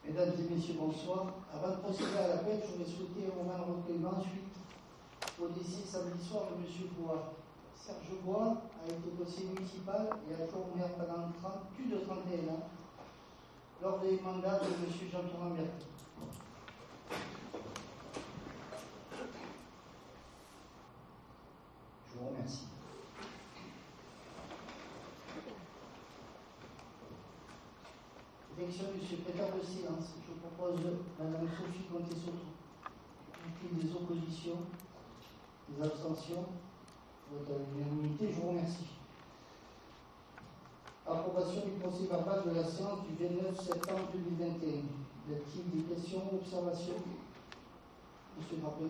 Mesdames et messieurs, bonsoir. Avant de procéder à l'appel, j'aurais souhaité un moment de recueillement suite au décès samedi soir de M. Bois. Serge Bois a été conseiller municipal et a été maire pendant plus de 31 ans lors des mandats de M. Jean-Pierre Lamberti. Je vous remercie. Élection du secrétaire de séance. Je propose Mme Sophie Conté-Soto. Des oppositions, des abstentions, vote à l'unanimité. Je vous remercie. Approbation du procès verbal de la séance du 29 septembre 2021. Y a-t-il des questions ou observations? Monsieur Grappin.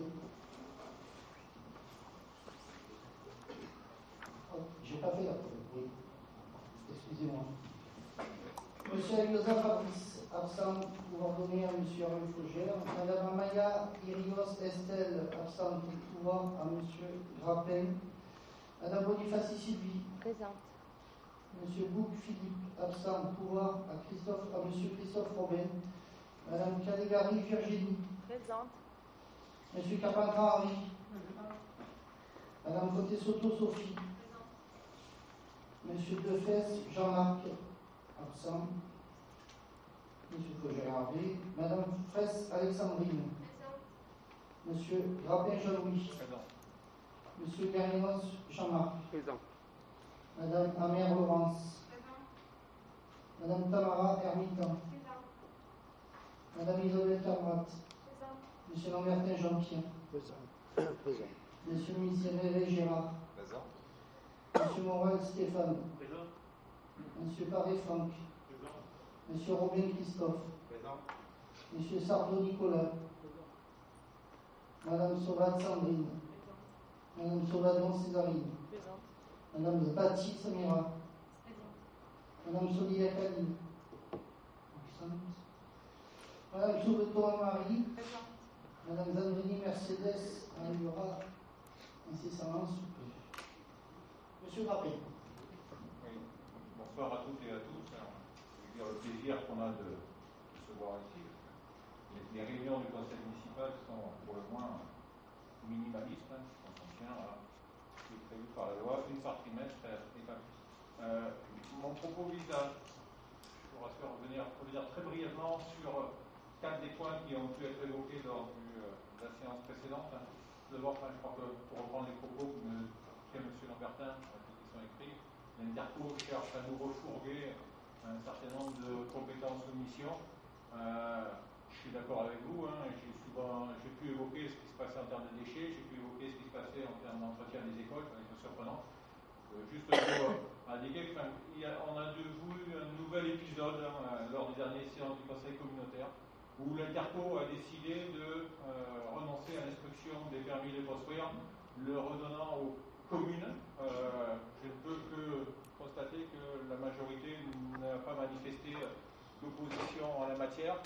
Oh, j'ai pas fait la preuve, oui. Excusez-moi. Monsieur Ayosa Fabrice, absent, pouvoir donner à Monsieur Ariel Fougère. Madame Amaya Irios Estelle, absente, pouvoir à Monsieur Grappin. Madame Bonifaci Sylvie. Présente. Monsieur Bouc Philippe, absent, pouvoir à Monsieur Christophe Robin. Madame Caligari Virginie. Présente. Monsieur Carpentras Henri. Madame Conté-Soto Sophie. Monsieur Defesse Jean-Marc, absent. Monsieur Fougère Hervé. Madame Fraisse Alexandrine. Monsieur Grappin Jean-Louis. Monsieur Berninos Jean-Marc. Présent. Madame Amère Laurence. Madame Tamara Hermitan. Madame Isabelle Carmat. Monsieur Lambertin Jean-Pierre. Présent. Monsieur Miserere Gérard. Présent. Monsieur Moral Stéphane. Présent. Monsieur Paré Franck. Présent. Monsieur Robin Christophe. Présent. Monsieur Sardo Nicolas. Madame Sauvade Sandrine. Madame Sauvadon Césarine. Présente. Madame Bati Samira. Madame Sonia Kali. Madame Soubeton Marie. Madame Zandrini Mercedes arrivera incessamment sous peu. Monsieur Grappin. Oui. Bonsoir à toutes et à tous. Je veux dire le plaisir qu'on a de se voir ici. Les réunions du conseil municipal sont pour le moins minimalistes, quand on tient à ce qui est prévu par la loi, une par trimestre et pas plus. Mon propos vise à, je vous rassure, revenir très brièvement sur 4 des points qui ont pu être évoqués lors de la séance précédente. D'abord, je crois que pour reprendre les propos que fait M. Lambertin, qui sont écrits, l'Interco cherche à nous refourguer un certain nombre de compétences ou missions. Je suis d'accord avec vous, j'ai pu évoquer ce qui se passait en termes de déchets, j'ai pu évoquer ce qui se passait en termes d'entretien des écoles, c'est surprenant. Juste pour indiquer qu'on a vu un nouvel épisode lors des dernières séances du Conseil communautaire où l'Interco a décidé de renoncer à l'instruction des permis de construire, le redonnant aux communes. Je ne peux que constater que la majorité n'a pas manifesté d'opposition en la matière.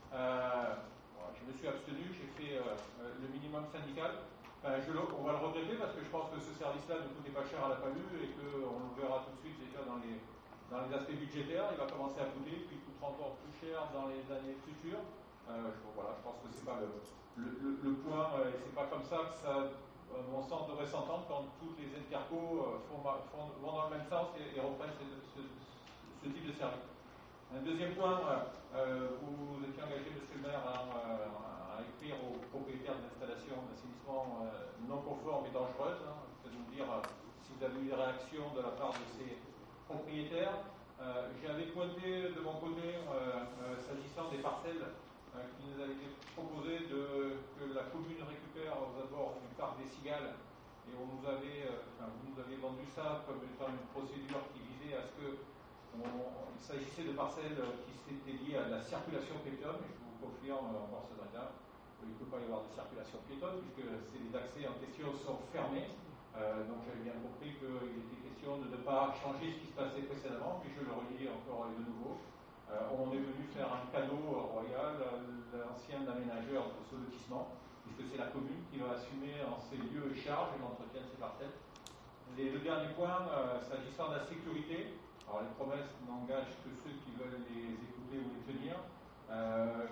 Je me suis abstenu, j'ai fait le minimum syndical. On va le regretter parce que je pense que ce service-là ne coûtait pas cher à la PALU et qu'on le verra tout de suite déjà dans les aspects budgétaires. Il va commencer à coûter, puis il coûtera encore plus cher dans les années futures. Je pense que c'est pas le point, et c'est pas comme ça que ça, mon sens devrait s'entendre quand toutes les intercos vont dans le même sens et reprennent ce type de service. Un deuxième point, vous étiez engagé, monsieur le maire, à écrire aux propriétaires d'installations d'assainissement non conformes et dangereuses. Je peux nous dire si vous avez eu des réactions de la part de ces propriétaires. J'avais pointé de mon côté, s'agissant des parcelles qui nous avaient été proposées, que la commune récupère aux abords du parc des Cigales. Et vous nous avez vendu ça comme étant une procédure qui visait à ce que il s'agissait de parcelles qui étaient liées à la circulation piétonne, et je vous confirme encore ce matin qu'il ne peut pas y avoir de circulation piétonne puisque les accès en question sont fermés. Donc j'avais bien compris qu'il était question de ne pas changer ce qui se passait précédemment, mais je le redis encore et de nouveau. On est venu faire un cadeau royal à l'ancien aménageur de ce lotissement, puisque c'est la commune qui va assumer en ses lieux et charges l'entretien de ces parcelles. Le dernier point, s'agissant de la sécurité, alors les promesses n'engagent que ceux qui veulent les écouter ou les tenir.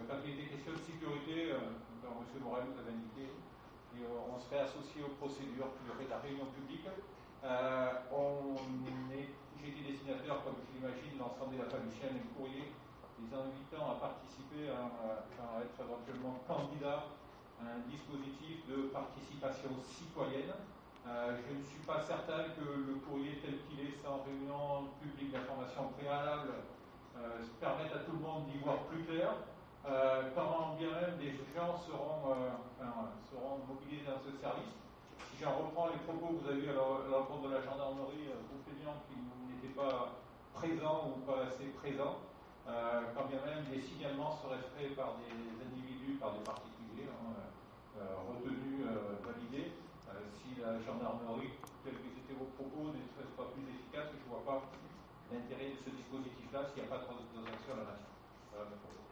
M. Morel nous avait indiqué, et on serait associé aux procédures, puis il y aurait de la réunion publique. J'ai été dessinateur, comme tu l'imagines, l'ensemble de la Paluchienne, un courrier les invitant à participer, à être éventuellement candidat à un dispositif de participation citoyenne. Je ne suis pas certain que le courrier tel qu'il est sans réunion publique d'information préalable permette à tout le monde d'y voir plus clair. Quand bien même des gens seront mobilisés dans ce service. Si j'en reprends les propos que vous avez eu à l'encontre de la gendarmerie, vous plaignant qu'ils n'étaient pas présents ou pas assez présents, quand bien même les signalements seraient faits par des individus, par des particuliers, retenus, validés, si la gendarmerie, tels que c'était vos propos, ne serait pas plus efficace, je ne vois pas l'intérêt de ce dispositif-là s'il n'y a pas trop d'actions à la nation. Voilà mes propos.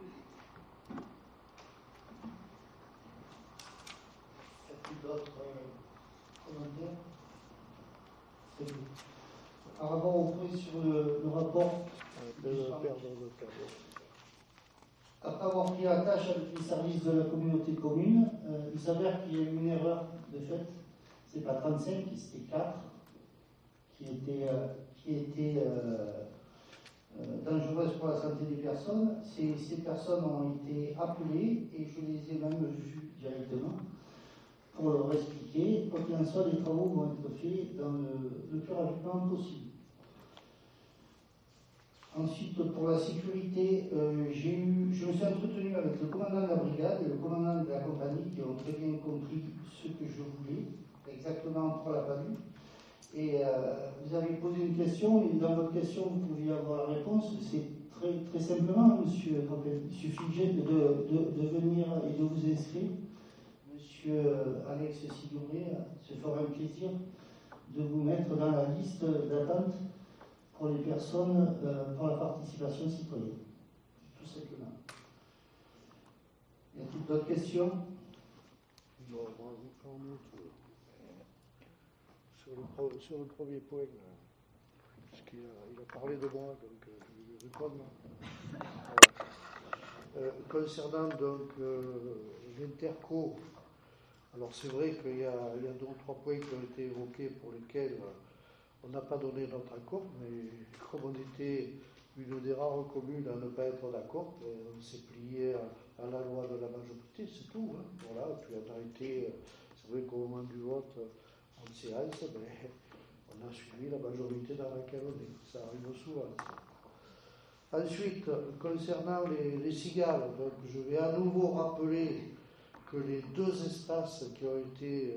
Y a-t-il d'autres commentaires? C'est tout. Par rapport au point sur le rapport, après avoir pris la tâche avec les services de la communauté commune, il s'avère qu'il y a eu une erreur de fait. C'est pas 35, c'était 4 qui étaient dangereuses pour la santé des personnes. Ces personnes ont été appelées et je les ai même vues directement pour leur expliquer. Quoi qu'il en soit, les travaux vont être faits dans le plus rapidement possible. Ensuite, pour la sécurité, je me suis entretenu avec le commandant de la brigade et le commandant de la compagnie qui ont très bien compris ce que je voulais, exactement pour la palue. Et vous avez posé une question, et dans votre question, vous pouviez avoir la réponse. C'est très, très simplement, monsieur Capel, il suffit de venir et de vous inscrire. Monsieur Alex Sigouret se fera un plaisir de vous mettre dans la liste d'attente pour les personnes pour la participation citoyenne, tout simplement. Y a-t-il d'autres questions? Non, sur le premier point, parce qu'il a parlé de moi, donc je vais répondre. Concernant donc l'interco, alors c'est vrai qu'il y a 2 ou 3 points qui ont été évoqués pour lesquels on n'a pas donné notre accord, mais comme on était une des rares communes à ne pas être d'accord, on s'est plié à la loi de la majorité, c'est tout. Hein. Voilà, puis on a été, c'est vrai qu'au moment du vote en séance, on a suivi la majorité dans laquelle on est. Ça arrive souvent. Ça. Ensuite, concernant les cigales, donc je vais à nouveau rappeler que les 2 espaces qui ont été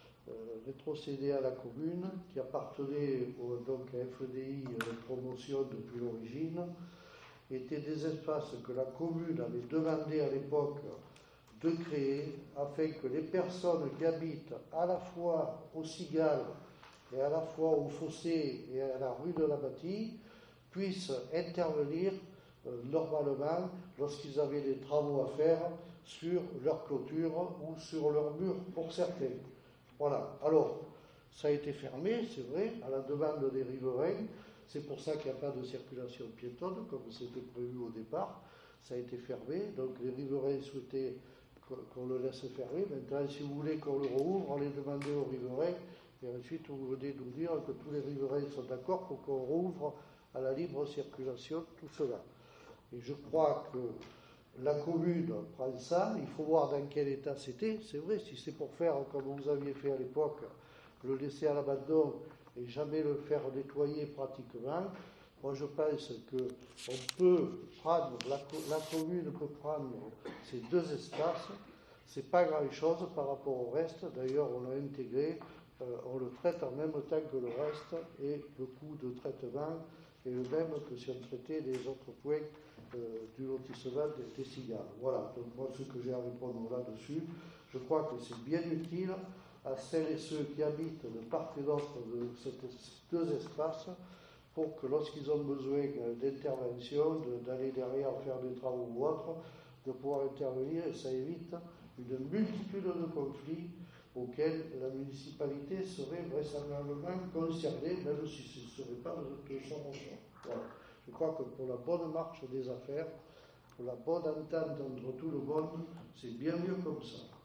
rétrocédés à la commune, qui appartenaient donc à FDI Promotion depuis l'origine, étaient des espaces que la commune avait demandé à l'époque de créer afin que les personnes qui habitent à la fois au Cigales et à la fois au Fossé et à la rue de la Bâtie puissent intervenir normalement lorsqu'ils avaient des travaux à faire sur leur clôture ou sur leur mur pour certains. Voilà. Alors, ça a été fermé, c'est vrai, à la demande des riverains. C'est pour ça qu'il n'y a pas de circulation piétonne, comme c'était prévu au départ. Ça a été fermé, donc les riverains souhaitaient qu'on le laisse fermer. Maintenant, si vous voulez qu'on le rouvre, allez demander aux riverains, et ensuite vous venez nous dire que tous les riverains sont d'accord pour qu'on rouvre à la libre circulation tout cela. Et je crois que la commune prend ça, il faut voir dans quel état c'était. C'est vrai, si c'est pour faire comme vous aviez fait à l'époque, le laisser à l'abandon et jamais le faire nettoyer pratiquement, moi je pense qu'on peut prendre, la commune peut prendre ces 2 espaces, c'est pas grand chose par rapport au reste, d'ailleurs on l'a intégré, on le traite en même temps que le reste et le coût de traitement est le même que si on traitait les autres points du lotissement des cigales. Voilà, donc moi ce que j'ai à répondre là-dessus, je crois que c'est bien utile à celles et ceux qui habitent de part et d'autre de ces 2 espaces pour que lorsqu'ils ont besoin d'intervention, d'aller derrière faire des travaux ou autres, de pouvoir intervenir et ça évite une multitude de conflits auxquels la municipalité serait vraisemblablement concernée, même si ce ne serait pas de son ressort. Voilà. Je crois que pour la bonne marche des affaires, pour la bonne entente entre tout le monde, c'est bien mieux comme ça.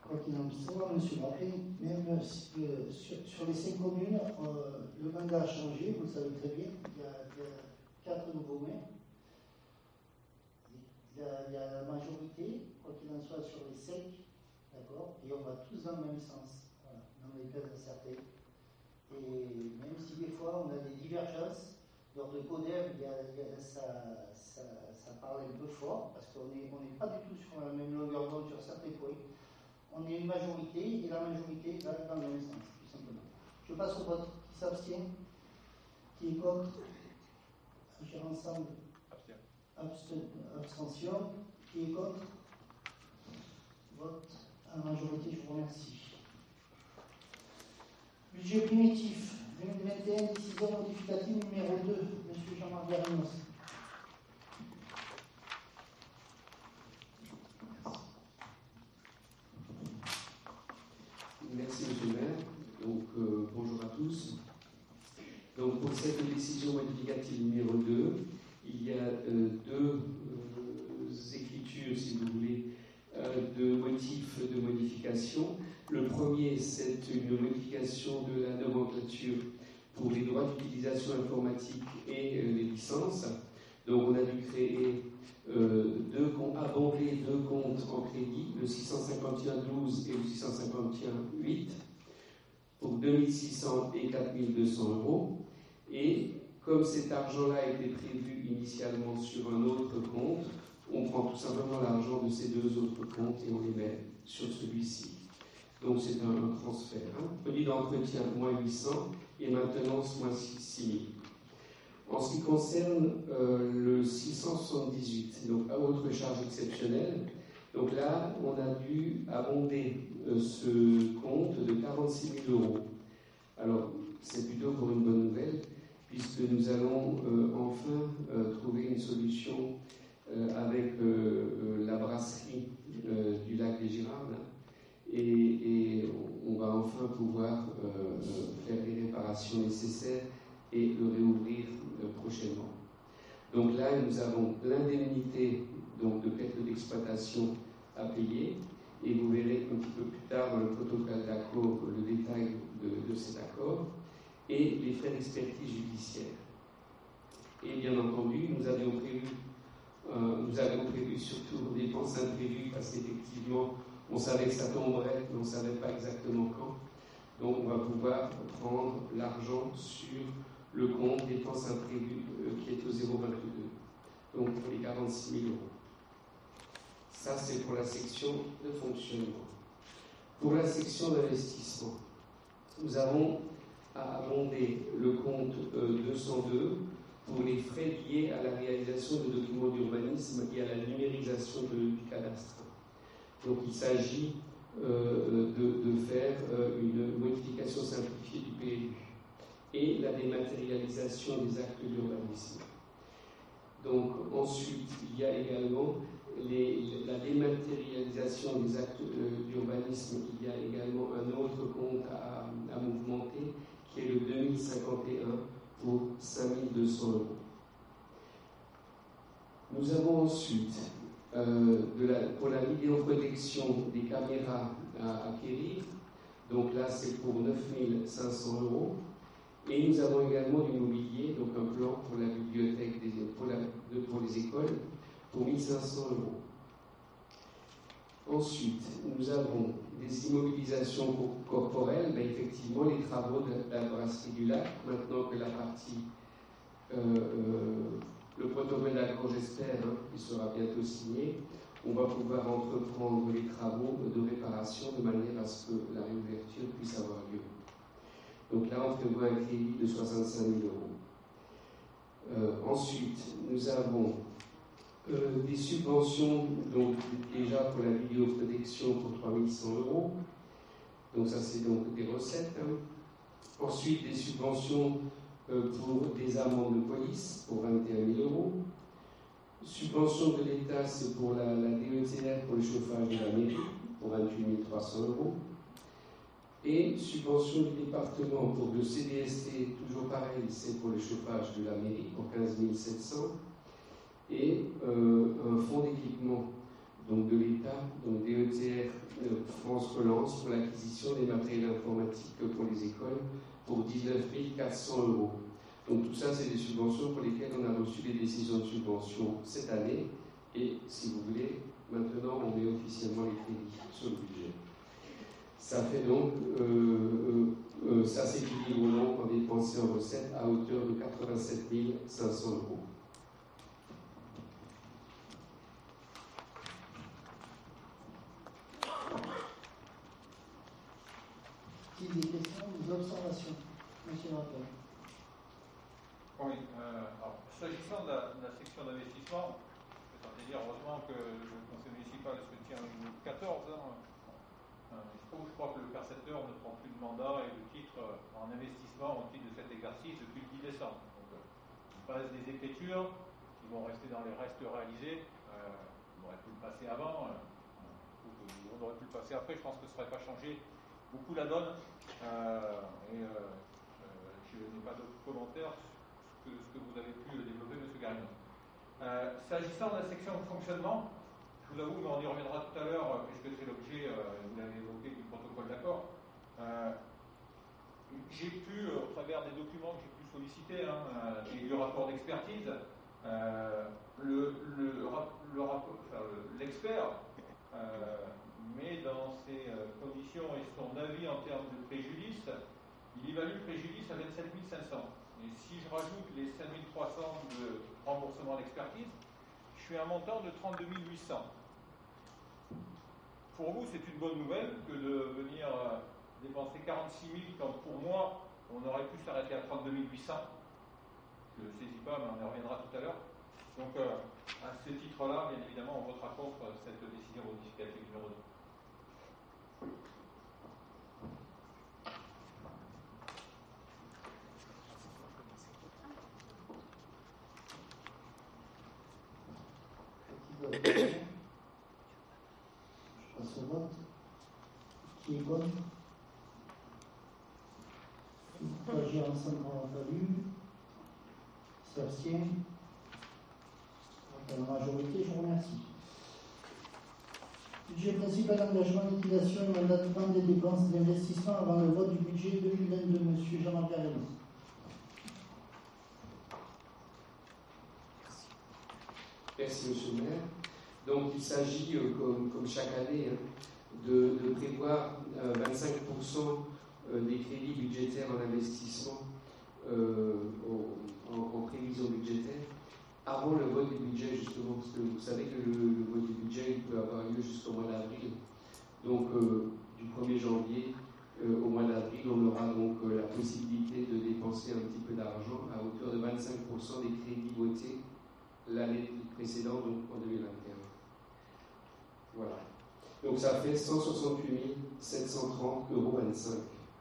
Quoi qu'il en soit, M. Barclay, même sur les 5 communes, le mandat a changé, vous le savez très bien. Il y a 4 nouveaux maires. Il y a la majorité, quoi qu'il en soit, sur les 5, d'accord, et on va tous dans le même sens, voilà, dans les places assertées. Et même si des fois on a des divergences, lors de CODEM, ça parle un peu fort, parce qu'on n'est pas du tout sur la même longueur d'onde sur certains points. On est une majorité, et la majorité va dans le même sens, tout simplement. Je passe au vote. Qui s'abstient? Qui est contre? Agir ensemble. Abstention. Qui est contre? Vote à la majorité, je vous remercie. Budget primitif, 2021, décision modificative numéro 2, M. Jean-Marc Bernos. Merci, Monsieur le maire. Donc, bonjour à tous. Donc, pour cette décision modificative numéro 2, il y a deux écritures, si vous voulez, de motifs de modification. Le premier, c'est une modification de la nomenclature pour les droits d'utilisation informatique et les licences. Donc, on a dû créer abonder deux comptes en crédit, le 651,12 et le 651,8, pour 2600 et 4200 euros. Et comme cet argent-là était prévu initialement sur un autre compte, on prend tout simplement l'argent de ces deux autres comptes et on les met sur celui-ci. Donc c'est un transfert. Produit d'entretien, moins 800, et maintenance, moins 6000. En ce qui concerne le 678, donc à autre charge exceptionnelle, donc là, on a dû abonder ce compte de 46 000 euros. Alors, c'est plutôt pour une bonne nouvelle, puisque nous allons enfin trouver une solution avec la brasserie du lac des Girardes, et on va enfin pouvoir faire les réparations nécessaires et le réouvrir prochainement. Donc là, nous avons l'indemnité donc, de perte d'exploitation à payer, et vous verrez un petit peu plus tard dans le protocole d'accord le détail de cet accord, et les frais d'expertise judiciaire. Et bien entendu, nous avions prévu surtout des dépenses imprévues, parce qu'effectivement, on savait que ça tomberait, mais on ne savait pas exactement quand. Donc on va pouvoir prendre l'argent sur le compte dépenses imprévues qui est au 0,22, donc pour les 46 000 euros. Ça, c'est pour la section de fonctionnement. Pour la section d'investissement, nous avons à abonder le compte 202 pour les frais liés à la réalisation de documents d'urbanisme et à la numérisation du cadastre. Donc il s'agit de faire une modification simplifiée du PLU et la dématérialisation des actes d'urbanisme. Donc ensuite, il y a également la dématérialisation des actes d'urbanisme. Il y a également un autre compte à mouvementer qui est le 2051 pour 5 200 euros. Nous avons ensuite pour la vidéoprotection des caméras à acquérir. Donc là, c'est pour 9 500 euros. Et nous avons également du mobilier, donc un plan pour la bibliothèque, pour les écoles, pour 1 500 euros. Ensuite, nous avons des immobilisations corporelles, mais effectivement les travaux de la brasserie du lac, maintenant que la partie, le protocole d'accord, j'espère, qui sera bientôt signé, on va pouvoir entreprendre les travaux de réparation de manière à ce que la réouverture puisse avoir lieu. Donc là, on prévoit un crédit de 65 000 euros. Ensuite, nous avons des subventions, donc déjà pour la vidéoprotection pour 3 100 euros. Donc ça, c'est donc des recettes. Ensuite, des subventions pour des amendes de police pour 21 000 euros. Subvention de l'État, c'est pour la DETR pour le chauffage de la mairie pour 28 300 euros. Et subvention du département pour le CDST, toujours pareil, c'est pour le chauffage de la mairie pour 15 700. Et un fonds d'équipement donc de l'État, donc DETR France Relance, pour l'acquisition des matériels informatiques pour les écoles pour 19 400 €. Donc tout ça, c'est des subventions pour lesquelles on a reçu les décisions de subvention cette année. Et si vous voulez, maintenant, on met officiellement les crédits sur le budget. Ça fait donc, ça s'équilibre donc en dépenses et en recettes à hauteur de 87 500 €. Si des questions, des observations, monsieur le rapporteur. Oui, alors, s'agissant de la section d'investissement, c'est-à-dire heureusement que le conseil municipal se tient au niveau 14, je crois que le percepteur ne prend plus de mandat et de titre en investissement au titre de cet exercice depuis le 10 décembre. Donc, il passe des écritures qui vont rester dans les restes réalisés. On aurait pu le passer avant, on aurait pu le passer après, je pense que ça n'aurait pas changé beaucoup la donne. Je n'ai pas d'autres commentaires sur ce que vous avez pu développer, M. Garino. S'agissant de la section de fonctionnement, je vous avoue, mais on y reviendra tout à l'heure, puisque c'est l'objet, vous l'avez évoqué, du protocole d'accord. J'ai pu, au travers des documents que j'ai pu solliciter, et du rapport d'expertise, l'expert met dans ses conditions et son avis en termes de préjudice, il évalue le préjudice à 27 500. Et si je rajoute les 5 300 de remboursement d'expertise, je suis à un montant de 32 800. Pour vous, c'est une bonne nouvelle que de venir dépenser 46 000 quand pour moi, on aurait pu s'arrêter à 32 800. Je ne le saisis pas, mais on y reviendra tout à l'heure. Donc, à ce titre-là, bien évidemment, on votera contre cette décision modificative numéro 2. Je passe au vote. Qui est contre? Agir ensemble quand on a fallu. S'abstient. La majorité, je vous remercie. Budget principal d'engagement, liquidation et mandatement des dépenses d'investissement avant le vote du budget 2022, M. Jean-Marc Garino. Merci, monsieur le maire. Donc, il s'agit, comme chaque année, de prévoir 25% des crédits budgétaires en investissement en prévision budgétaire avant le vote du budget, justement, parce que vous savez que le vote du budget il peut avoir lieu jusqu'au mois d'avril. Donc, du 1er janvier au mois d'avril, on aura donc la possibilité de dépenser un petit peu d'argent à hauteur de 25% des crédits votés l'année précédente, donc en 2021. Voilà. Donc ça fait 168 730,25 €.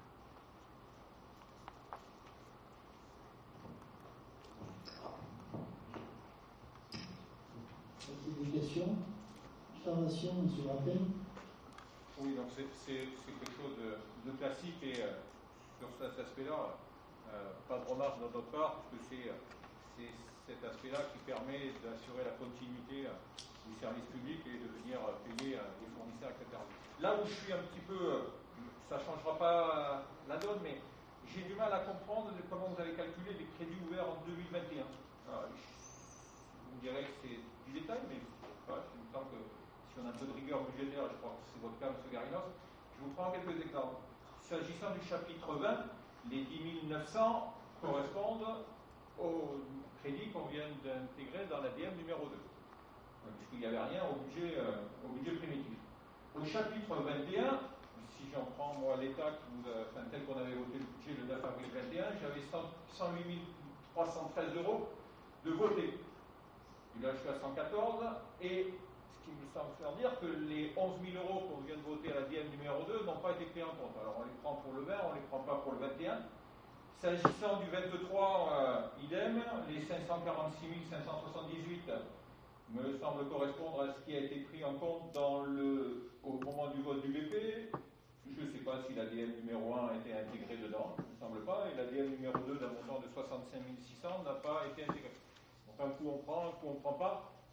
Des questions? Observations, M. Rappel? Oui, donc c'est quelque chose de classique et sur cet aspect-là, pas de remarque de notre part, puisque c'est cet aspect-là qui permet d'assurer la continuité du service public et de venir payer les fournisseurs, etc. Là où je suis un petit peu, ça ne changera pas la donne, mais j'ai du mal à comprendre comment vous avez calculé les crédits ouverts en 2021. Vous me direz que c'est du détail, mais voilà, il me semble que si on a un peu de rigueur budgétaire, je crois que c'est votre cas, M. Garinos, je vous prends quelques exemples. S'agissant du chapitre 20, les 10 900 correspondent au crédit qu'on vient d'intégrer dans l'ADM numéro 2, puisqu'il n'y avait rien au budget primitif. Au chapitre 21, si j'en prends moi l'état tel qu'on avait voté le budget le 9 avril 21, j'avais 108 313 € de votés. Et là, je suis à 114, et ce qui me semble faire dire que les 11 000 € qu'on vient de voter à l'ADM numéro 2 n'ont pas été pris en compte. Alors, on les prend pour le 20, on ne les prend pas pour le 21. S'agissant du 23, idem, les 546 578 me semble correspondre à ce qui a été pris en compte au moment du vote du BP. Je ne sais pas si l'ADM numéro 1 a été intégré dedans, il ne me semble pas, et l'ADM numéro 2 d'un montant de 65 600 n'a pas été intégré. Donc un coup on prend, un coup on ne prend pas.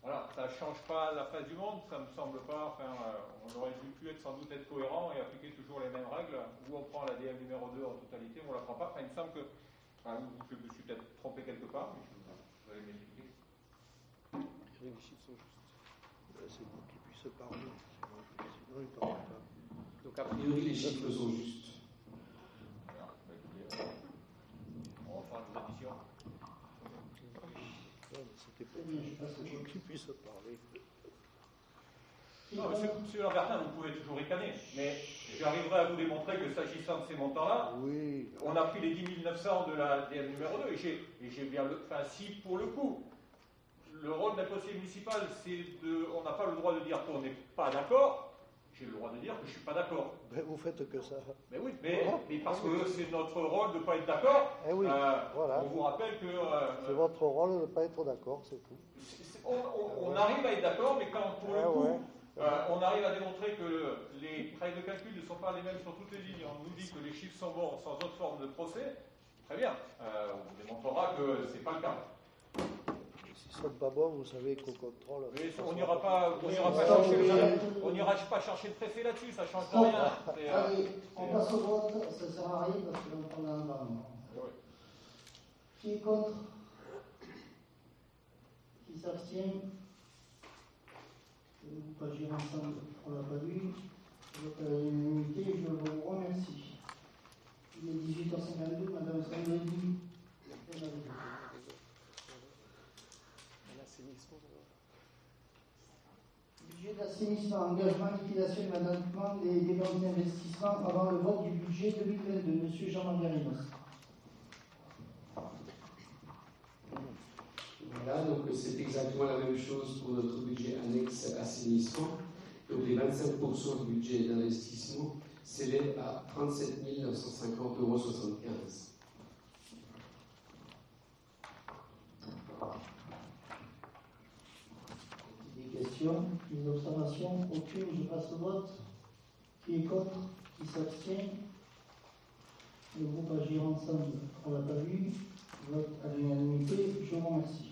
voilà, ça ne change pas la face du monde, ça me semble pas. Enfin, on aurait pu sans doute être cohérent et appliquer toujours les mêmes règles. Où on prend la DM numéro 2 en totalité, ou on ne la prend pas. Enfin, il me semble que. Enfin, je me suis peut-être trompé quelque part, mais vous allez m'expliquer. Les chiffres sont justes. C'est pour qu'ils puissent parler. Sinon, ils ne parlent pas. Donc, a priori, les chiffres sont justes. Alors, on va faire des additions. C'était pour qu'ils puissent parler. Non, monsieur Lambertin, vous pouvez toujours ricaner, mais j'arriverai à vous démontrer que s'agissant de ces montants-là, oui, on a pris les 10 900 de la DM numéro 2, et j'ai bien le. Enfin, si pour le coup, le rôle d'un conseiller municipal, c'est de. On n'a pas le droit de dire qu'on n'est pas d'accord. J'ai le droit de dire que je ne suis pas d'accord. Ben, vous faites que ça. Mais oui, mais parce que c'est notre rôle de ne pas être d'accord. Eh oui, voilà. On vous rappelle que. C'est votre rôle de ne pas être d'accord, c'est tout. On arrive à être d'accord, mais quand pour le coup, on arrive à démontrer que les règles de calcul ne sont pas les mêmes sur toutes les lignes, on nous dit que les chiffres sont bons sans autre forme de procès, très bien. On vous démontrera que ce n'est pas le cas. S'ils ne sont pas bons, vous savez qu'au contrôle. Mais on n'ira pas chercher le préfet là-dessus, ça ne change rien. Allez, on passe au vote, ça ne sert à rien parce que l'on a un amendement. Qui est contre? Qui s'abstient? Le groupe Agir Ensemble, on ne l'a pas vu. Vote à l'unanimité, je vous remercie. Il est 18h52, Madame Sandredi. Budget d'assainissement, engagement, liquidation et management des dépenses d'investissement avant le vote du budget 2022. Monsieur Jean-Marc Garinos. Voilà, donc c'est exactement la même chose pour notre budget annexe assainissement. Donc les 25% du budget d'investissement s'élèvent à 37 950,75 €. Des questions, des observations? Aucune, je passe au vote. Qui est contre? Qui s'abstient? Le groupe Agir Ensemble, on ne l'a pas vu. Vote à l'unanimité, je vous remercie.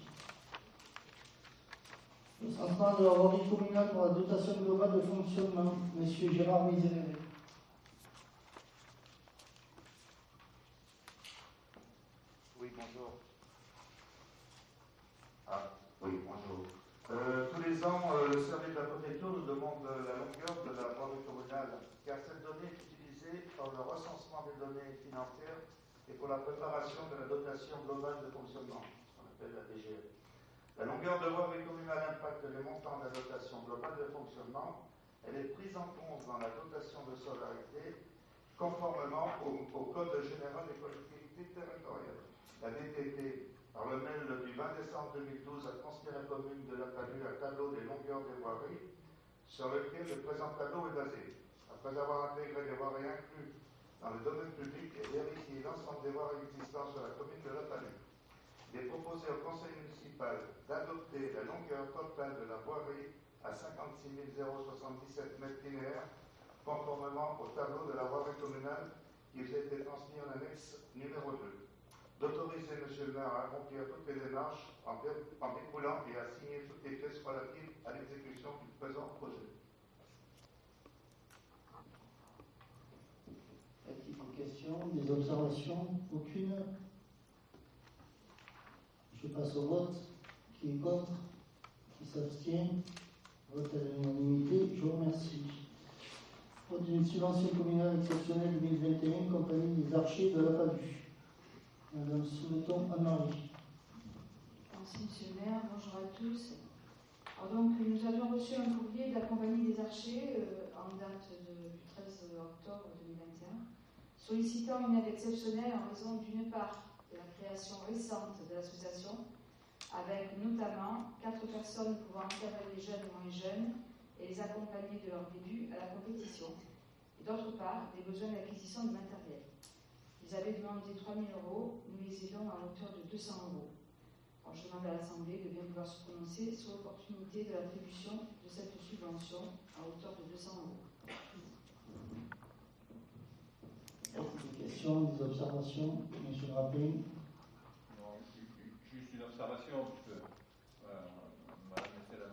Le central de la voirie communale pour la dotation globale de fonctionnement, Monsieur Gérard Miserere. Oui, bonjour. Oui, bonjour. Tous les ans, le service de la préfecture nous demande la longueur de la voirie communale, car cette donnée est utilisée pour le recensement des données financières et pour la préparation de la dotation globale de fonctionnement, ce qu'on appelle la DGF. La longueur de voirie communale impacte les montants de la dotation globale de fonctionnement. Elle est prise en compte dans la dotation de solidarité, conformément au Code général des collectivités territoriales. La DTT, par le mail du 20 décembre 2012, a transmis à la commune de La Palue un tableau des longueurs des voiries sur lequel le présent tableau est basé. Après avoir intégré les voiries inclus dans le domaine public et vérifié l'ensemble des voiries existantes sur la commune de La Palue, il est proposé au conseil municipal d'adopter la longueur totale de la voirie à 56 077 mètres linéaires, conformément au tableau de la voirie communale qui vous a été transmis en annexe numéro 2. D'autoriser M. le maire à accomplir toutes les démarches en découlant et à signer toutes les pièces relatives à l'exécution du présent projet. Y a-t-il des questions, des observations? Aucune. Je passe au vote. Qui est contre? Qui s'abstient? Vote à l'unanimité. Je vous remercie. Vote d'une subvention communale exceptionnelle 2021, compagnie des archers de La Palue. Madame Souleton Anne-Marie. Merci, Monsieur le maire. Bonjour à tous. Alors donc, nous avions reçu un courrier de la compagnie des archers en date du 13 octobre 2021, sollicitant une aide exceptionnelle en raison d'une part de la création récente de l'association, avec notamment 4 personnes pouvant encadrer les jeunes et moins jeunes et les accompagner de leur début à la compétition, et d'autre part des besoins d'acquisition de matériel. Ils avaient demandé 3 000 €, nous les aidons à hauteur de 200 €. Alors, je demande à l'Assemblée de bien vouloir se prononcer sur l'opportunité de l'attribution de cette subvention à hauteur de 200 €. Des questions, des observations? Monsieur le rappeler. Non, juste une observation, puisque Madame la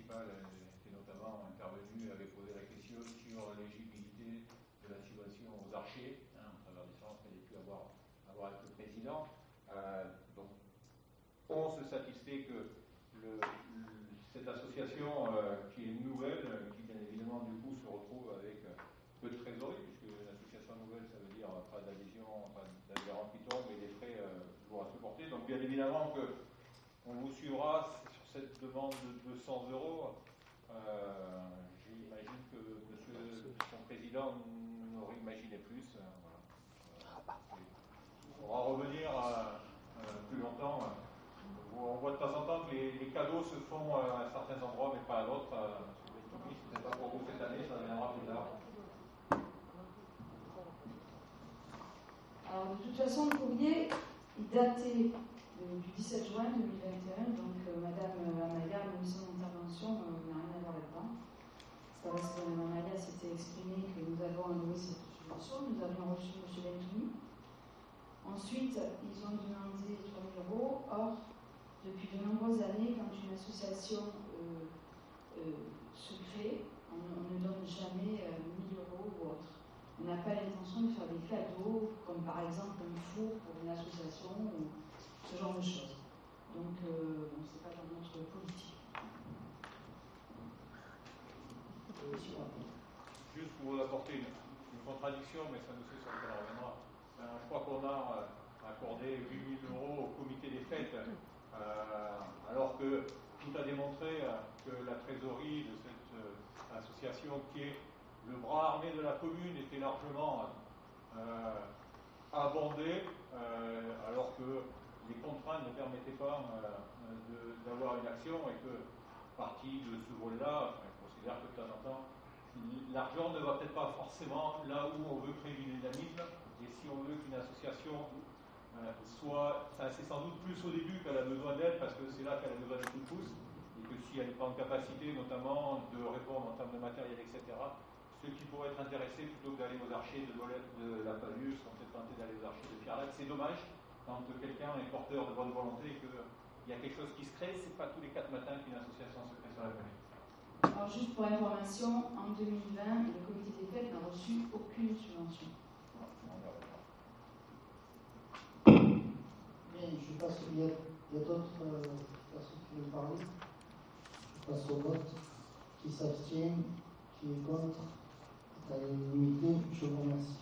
municipale était notamment intervenue, avait posé la question sur l'éligibilité de la subvention aux archers, à travers des chances qu'elle ait pu avoir avec le président. Donc, on se satisfait que cette association qui est nouvelle, qui bien évidemment du coup se retrouve avec peu de trésorerie, puisque une association nouvelle, ça veut dire pas d'adhésion, pas d'adhérents qui tombent et des frais lourds à supporter. Donc bien évidemment que on vous suivra sur cette demande de 200 €. J'imagine que monsieur son président n'aurait imaginé plus. Voilà. On va revenir plus longtemps. On voit de temps en temps que les cadeaux se font à certains endroits, mais pas à d'autres. Ce n'est pas pour vous cette année, ça viendra plus tard. Alors, de toute façon, le courrier est daté du 17 juin 2021, donc Madame Amaya, même son intervention n'a rien à voir là-dedans. C'est parce que Madame Amaya s'était exprimée que nous avons alloué cette subvention, nous avions reçu M. Bentouni. Ensuite, ils ont demandé 3 000 €. Or, depuis de nombreuses années, quand une association se crée, on ne donne jamais 1 000 € ou autre. On n'a pas l'intention de faire des cadeaux, comme par exemple un four pour une association ou ce genre de choses. Donc, ce n'est pas dans notre politique. Juste pour vous apporter une contradiction, mais ça nous sait sur lequel on reviendra. Je crois qu'on a accordé 8 000 € au comité des fêtes, alors que tout a démontré que la trésorerie de cette association, qui est le bras armé de la commune, était largement abondée, alors que les contraintes ne permettaient pas d'avoir une action, et que, partie de ce volet-là, on considère que de temps en temps, l'argent ne va peut-être pas forcément là où on veut créer du dynamisme, et si on veut qu'une association c'est sans doute plus au début qu'elle a besoin d'aide, parce que c'est là qu'elle a besoin d'un coup de pouce, et que si elle n'est pas en capacité notamment de répondre en termes de matériel, etc., ceux qui pourraient être intéressés plutôt que d'aller aux archers de la Palue sont peut-être tentés d'aller aux archers de Pierrelatte. C'est dommage quand quelqu'un est porteur de bonne volonté et qu'il y a quelque chose qui se crée, c'est pas tous les 4 matins qu'une association se crée sur la commune. Alors juste pour information, en 2020, le comité des fêtes n'a reçu aucune subvention. Je passe, il y a d'autres personnes qui veulent parler. Je passe au vote. Qui s'abstient, qui est contre, est à l'unanimité. Je vous remercie.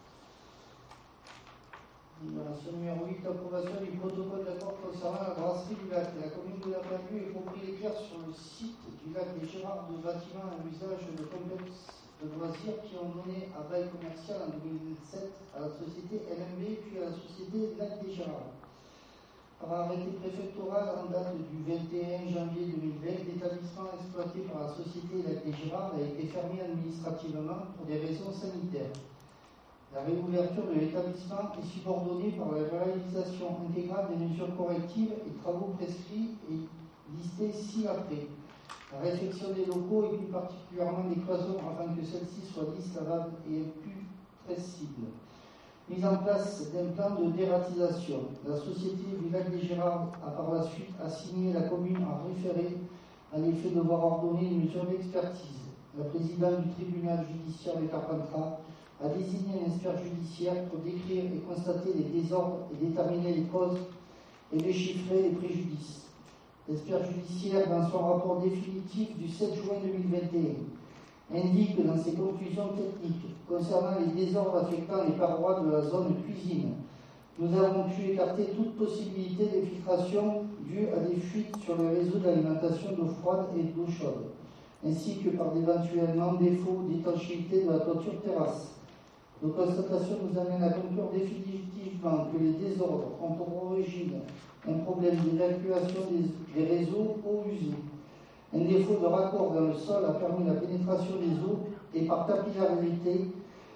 Libération numéro 8, approbation du protocole d'accord concernant la brasserie du lac. La commune de la Palue est propriétaire sur le site du lac des Gérards de bâtiments à l'usage de complexes de loisirs qui ont donné à bail commercial en 2007 à la société LMB puis à la société Lac des Gérards. Par arrêté préfectoral en date du 21 janvier 2020, l'établissement exploité par la société Lac des Gérards a été fermé administrativement pour des raisons sanitaires. La réouverture de l'établissement est subordonnée par la réalisation intégrale des mesures correctives et travaux prescrits et listés ci-après. La réfection des locaux et plus particulièrement des cloisons afin que celles-ci soient lisses, lavables et plus pressibles. Mise en place d'un plan de dératisation. La société du Lac des Gérards a par la suite assigné la commune en référé à l'effet de voir ordonner une mesure d'expertise. La présidente du tribunal judiciaire de Carpentras a désigné un expert judiciaire pour décrire et constater les désordres et déterminer les causes et déchiffrer les préjudices. L'expert judiciaire, dans son rapport définitif du 7 juin 2021, indique dans ses conclusions techniques concernant les désordres affectant les parois de la zone cuisine. Nous avons pu écarter toute possibilité d'infiltration due à des fuites sur le réseau d'alimentation d'eau froide et d'eau chaude, ainsi que par d'éventuellement défauts d'étanchéité de la toiture terrasse. Nos constatations nous amènent à conclure définitivement que les désordres ont pour origine un problème d'évacuation des réseaux eau usée. Un défaut de raccord dans le sol a permis la pénétration des eaux et par capillarité,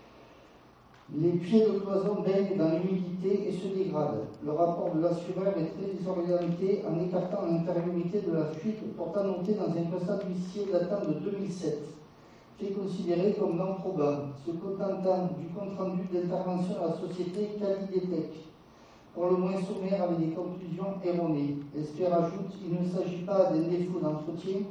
les pieds de cloison baignent dans l'humidité et se dégradent. Le rapport de l'assureur est très orienté en écartant l'intériorité de la fuite, pourtant notée dans un constat d'huissier datant de 2007. Fait considéré comme non probable, se contentant du compte-rendu d'intervention à la société Calidetec, pour le moins sommaire avec des conclusions erronées. L'expert ajoute qu'il ne s'agit pas d'un défaut d'entretien,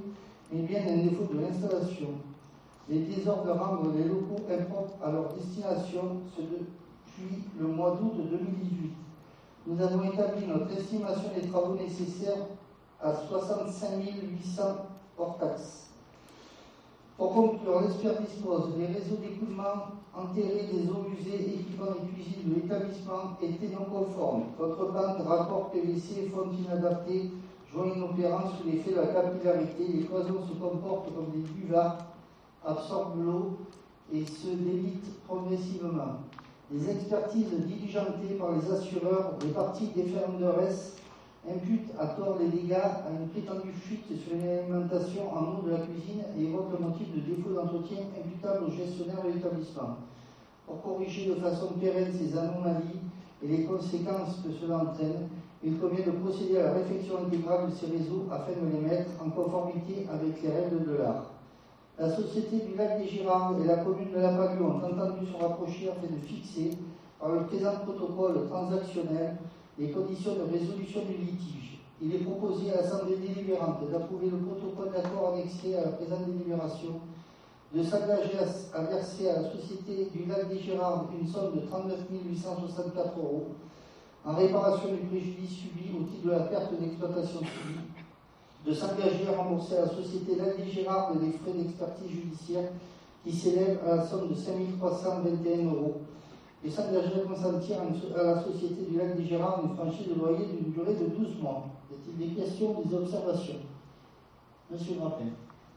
mais bien un défaut de l'installation. Les désordres de rendre les locaux impropres à leur destination, ce depuis le mois d'août 2018. Nous avons établi notre estimation des travaux nécessaires à 65 800 hors taxes. Pour conclure, l'expert dispose des réseaux d'écoulement enterrés des eaux usées, équipant les cuisines de l'établissement étaient non conformes. Votre banque rapporte PVC, fonte inadaptée, joint inopérant sous l'effet de la capillarité. Les cloisons se comportent comme des buvards, absorbent l'eau et se délitent progressivement. Les expertises diligentées par les assureurs des parties défenderesses imputent à tort les dégâts à une prétendue fuite sur une alimentation en eau de la cuisine et évoquent le motif de défaut d'entretien imputable au gestionnaire de l'établissement. Pour corriger de façon pérenne ces anomalies et les conséquences que cela entraîne, il convient de procéder à la réfection intégrale de ces réseaux afin de les mettre en conformité avec les règles de l'art. La Société du Lac des Girards et la commune de La Palue ont entendu se rapprocher afin de fixer, par le présent protocole transactionnel, les conditions de résolution du litige. Il est proposé à l'Assemblée délibérante d'approuver le protocole d'accord annexé à la présente délibération, de s'engager à verser à la Société du Lac des Girards une somme de 39 864 € en réparation du préjudice subi au titre de la perte d'exploitation subie, de s'engager à rembourser à la Société Lac des Girards les frais d'expertise judiciaire qui s'élèvent à la somme de 5 321 €, et s'engager à consentir à la Société du Lac des Girards une franchise de loyer d'une durée de 12 mois. Y a-t-il des questions, des observations? Monsieur Grappin.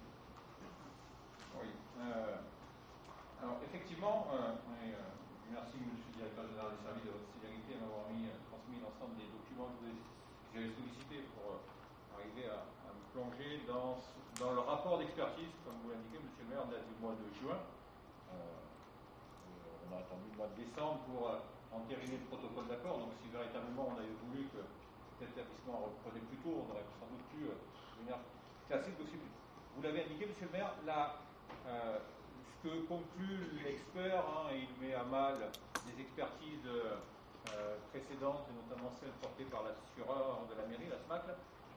Oui. Alors, effectivement, merci, monsieur le directeur général des services, de votre célérité à m'avoir transmis l'ensemble des documents que j'avais sollicités pour arriver à me plonger dans le rapport d'expertise, comme vous l'indiquez, monsieur le maire, date du mois de juin. On a attendu le mois de décembre pour entériner le protocole d'accord. Donc, si véritablement on avait voulu que cet établissement reprenait plus tôt, on aurait sans doute pu venir classer le dossier. Vous l'avez indiqué, monsieur le maire, ce que conclut l'expert, il met à mal les expertises précédentes, et notamment celles portées par l'assureur de la mairie, la SMAC,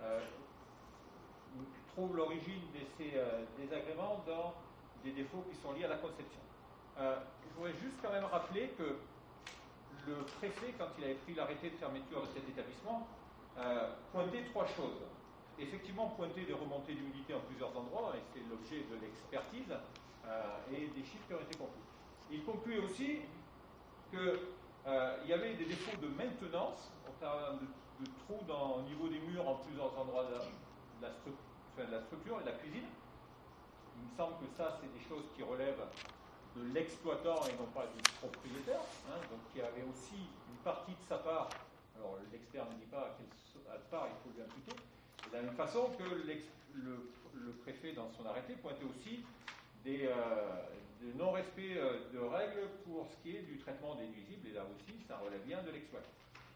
trouve l'origine de ces désagréments dans des défauts qui sont liés à la conception. Je voudrais juste quand même rappeler que le préfet, quand il avait pris l'arrêté de fermeture de cet établissement, pointait trois choses. Effectivement, pointait des remontées d'humidité en plusieurs endroits, et c'est l'objet de l'expertise, et des chiffres qui ont été conclus. Il concluait aussi qu'il y avait des défauts de maintenance, en termes de trous au niveau des murs en plusieurs endroits de la structure et de la cuisine. Il me semble que ça, c'est des choses qui relèvent de l'exploitant et non pas du propriétaire, donc qui avait aussi une partie de sa part. Alors l'expert ne dit pas à quelle part il faut lui imputer. De la même façon que le préfet, dans son arrêté, pointait aussi des non-respect de règles pour ce qui est du traitement des nuisibles, et là aussi, ça relève bien de l'exploitant.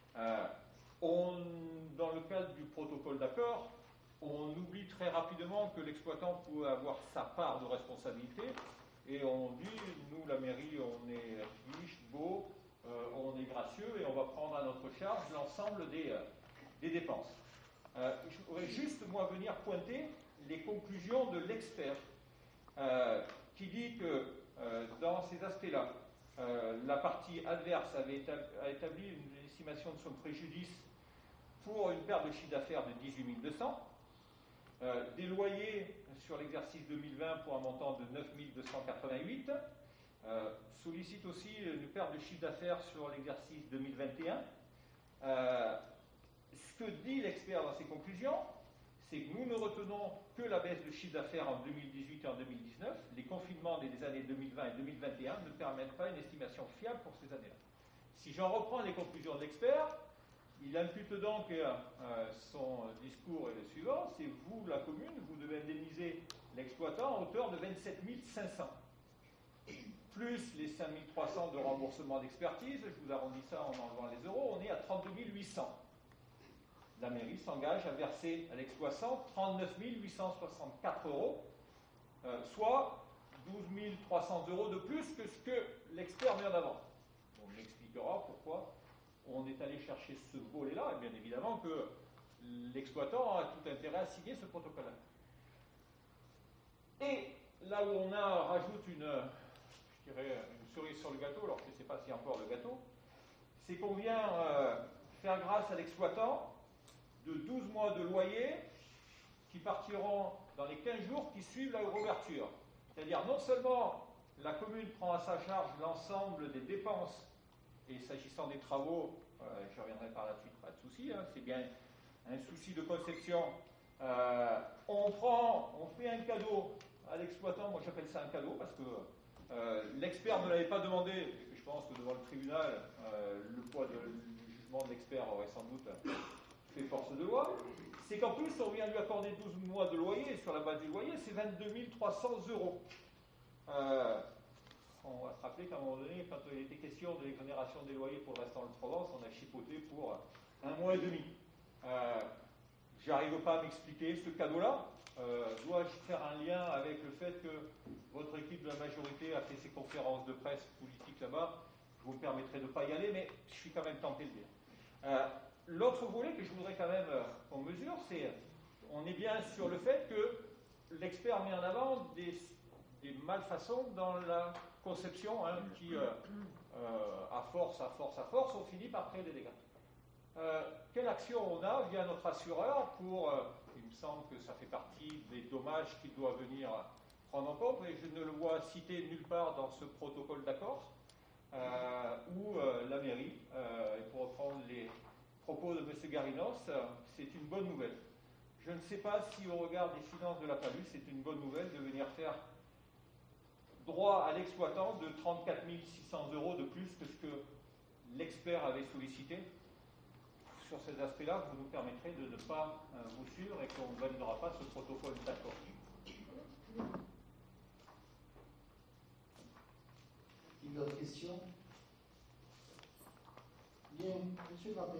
Dans le cadre du protocole d'accord, on oublie très rapidement que l'exploitant peut avoir sa part de responsabilité. Et on dit, nous, la mairie, on est riche, beau, on est gracieux, et on va prendre à notre charge l'ensemble des dépenses. Je voudrais juste, moi, venir pointer les conclusions de l'expert, qui dit que, dans ces aspects-là, la partie adverse a établi une estimation de son préjudice pour une perte de chiffre d'affaires de 18 200, des loyers sur l'exercice 2020 pour un montant de 9 288, sollicite aussi une perte de chiffre d'affaires sur l'exercice 2021. Ce que dit l'expert dans ses conclusions, c'est que nous ne retenons que la baisse de chiffre d'affaires en 2018 et en 2019. Les confinements des années 2020 et 2021 ne permettent pas une estimation fiable pour ces années-là. Si j'en reprends les conclusions de l'expert, il impute donc son discours est le suivant, c'est vous, la commune, vous devez indemniser l'exploitant à hauteur de 27 500. Plus les 5 300 de remboursement d'expertise, je vous arrondis ça en enlevant les euros, on est à 32 800. La mairie s'engage à verser à l'exploitant 39 864 €, soit 12 300 € de plus que ce que l'expert met en avant. On m'expliquera pourquoi on est allé chercher ce volet-là, et bien évidemment que l'exploitant a tout intérêt à signer ce protocole-là. Et là où on rajoute je dirais, une cerise sur le gâteau, alors je ne sais pas si encore le gâteau, c'est qu'on vient faire grâce à l'exploitant de 12 mois de loyer qui partiront dans les 15 jours qui suivent la réouverture. C'est-à-dire non seulement la commune prend à sa charge l'ensemble des dépenses, et s'agissant des travaux, je reviendrai par la suite, pas de souci, hein, c'est bien un souci de conception. On fait un cadeau à l'exploitant, moi j'appelle ça un cadeau parce que l'expert ne l'avait pas demandé, et je pense que devant le tribunal, le poids du jugement de l'expert aurait sans doute fait force de loi. C'est qu'en plus on vient lui accorder 12 mois de loyer, et sur la base du loyer c'est 22 300 euros. On va se rappeler qu'à un moment donné, quand il était question de l'exonération des loyers pour le restant de Provence, on a chipoté pour 1 mois et demi. J'arrive pas à m'expliquer ce cadeau-là. Dois-je faire un lien avec le fait que votre équipe de la majorité a fait ses conférences de presse politiques là-bas? Je vous permettrai de ne pas y aller, mais je suis quand même tenté de le dire. L'autre volet que je voudrais quand même qu'on mesure, c'est on est bien sur le fait que l'expert met en avant des malfaçons dans la conception hein, qui, à force, on finit par créer des dégâts. Quelle action on a via notre assureur pour, il me semble que ça fait partie des dommages qu'il doit venir prendre en compte, et je ne le vois cité nulle part dans ce protocole d'accord, où la mairie, et pour reprendre les propos de M. Garinos, c'est une bonne nouvelle. Je ne sais pas si au regard des finances de la PALU, c'est une bonne nouvelle de venir faire droit à l'exploitant de 34 600 euros de plus que ce que l'expert avait sollicité. Sur ces aspects-là, vous nous permettrez de ne pas vous suivre et qu'on ne validera pas ce protocole d'accord. Une autre question? Bien, M. Grappé.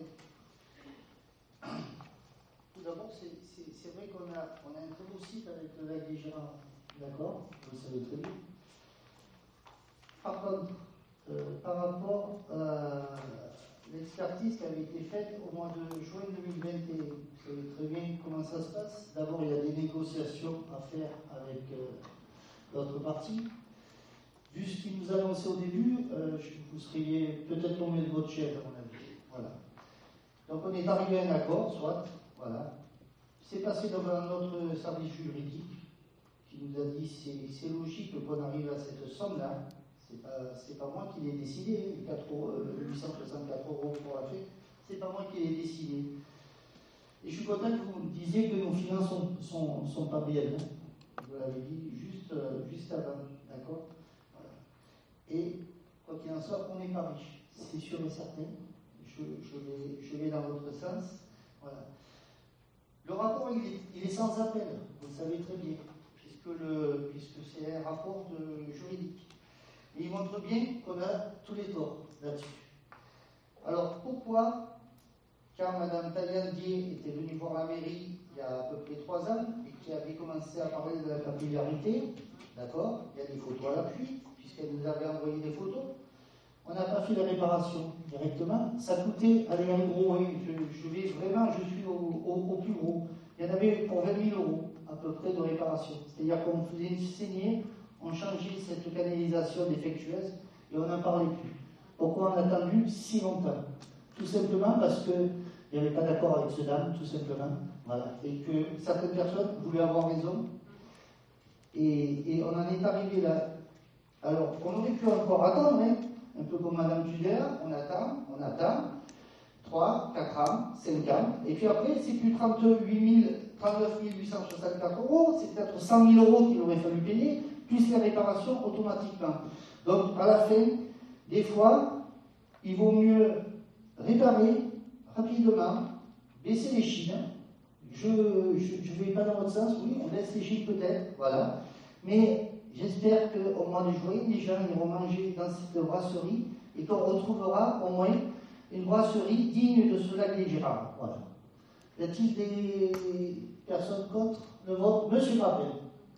Tout d'abord, c'est vrai qu'on a un très beau site avec le lac des Gérards, d'accord? Vous le savez très bien. Par contre, par rapport à l'expertise qui avait été faite au mois de juin 2021, vous savez très bien comment ça se passe. D'abord, il y a des négociations à faire avec l'autre partie. Vu ce qu'il nous annonçait au début, vous seriez peut-être tombé de votre chaise, à mon avis. Voilà. Donc, on est arrivé à un accord, soit, voilà. C'est passé devant notre service juridique qui nous a dit c'est logique qu'on arrive à cette somme-là. C'est pas moi qui l'ai décidé, les 864 euros pour la fête, c'est pas moi qui l'ai décidé. Et je suis content que vous me disiez que nos finances sont pas bien. Hein. Vous l'avez dit juste avant, d'accord? Voilà. Et quoi qu'il en soit, on n'est pas riche, c'est sûr et certain. Je vais dans votre sens. Voilà. Le rapport, il est sans appel, vous le savez très bien, puisque c'est un rapport juridique. Et il montre bien qu'on a tous les torts là-dessus. Alors pourquoi, quand Mme Taillandier était venue voir la mairie il y a à peu près 3 ans et qui avait commencé à parler de la capillarité, d'accord, il y a des photos à l'appui, puisqu'elle nous avait envoyé des photos, on n'a pas fait les réparations directement. Ça coûtait, allez, un gros, hein, je suis au plus gros. Il y en avait pour 20 000 euros à peu près de réparation. C'est-à-dire qu'on faisait une saignée, on changeait cette canalisation défectueuse et on n'en parlait plus. Pourquoi on a attendu si longtemps? Tout simplement parce qu'il n'y avait pas d'accord avec ce dame, tout simplement. Voilà. Et que certaines personnes voulaient avoir raison. Et on en est arrivé là. Alors, on aurait pu encore attendre, hein, un peu comme Mme Tudor, on attend, 3, 4 ans, 5 ans, et puis après, c'est plus 39 864 euros, c'est peut-être 100 000 euros qu'il aurait fallu payer, plus les réparations automatiquement. Donc, à la fin, des fois, il vaut mieux réparer rapidement, baisser les chines. Je ne vais pas dans votre sens, oui, on baisse les chines peut-être, voilà. Mais j'espère qu'au mois de juin, les gens iront manger dans cette brasserie et qu'on retrouvera au moins une brasserie digne de ce lac des Gérards. Voilà. Y a-t-il des personnes contre le vote? Monsieur Rappel.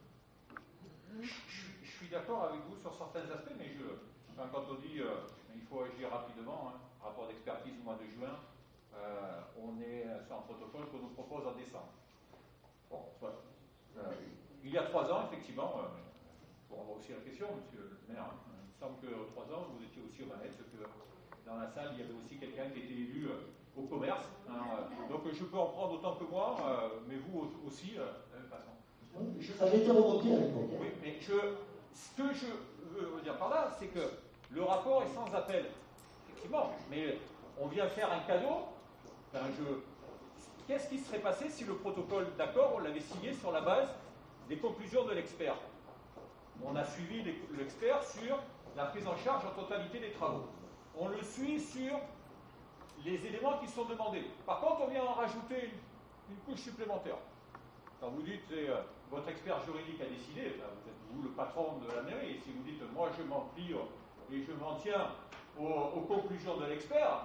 Je suis d'accord avec vous sur certains aspects, mais quand on dit il faut agir rapidement, hein, rapport d'expertise au mois de juin, on est sur un protocole qu'on nous propose en décembre. Bon, voilà. Il y a 3 ans, effectivement, pour avoir aussi la question, monsieur le maire, il me semble que 3 ans, vous étiez aussi aux manettes, que dans la salle, il y avait aussi quelqu'un qui était élu au commerce. Donc je peux en prendre autant que moi, mais vous aussi, de la même façon. Ça avait été remonté à l'époque. Oui, mais ce que je veux dire par là, c'est que le rapport est sans appel. Effectivement, mais on vient faire un cadeau. Qu'est-ce qui serait passé si le protocole d'accord, on l'avait signé sur la base des conclusions de l'expert? On a suivi l'expert sur la prise en charge en totalité des travaux. On le suit sur les éléments qui sont demandés. Par contre, on vient en rajouter une couche supplémentaire. Quand vous dites votre expert juridique a décidé, vous êtes vous le patron de la mairie, et si vous dites moi je m'en plie et je m'en tiens aux conclusions de l'expert,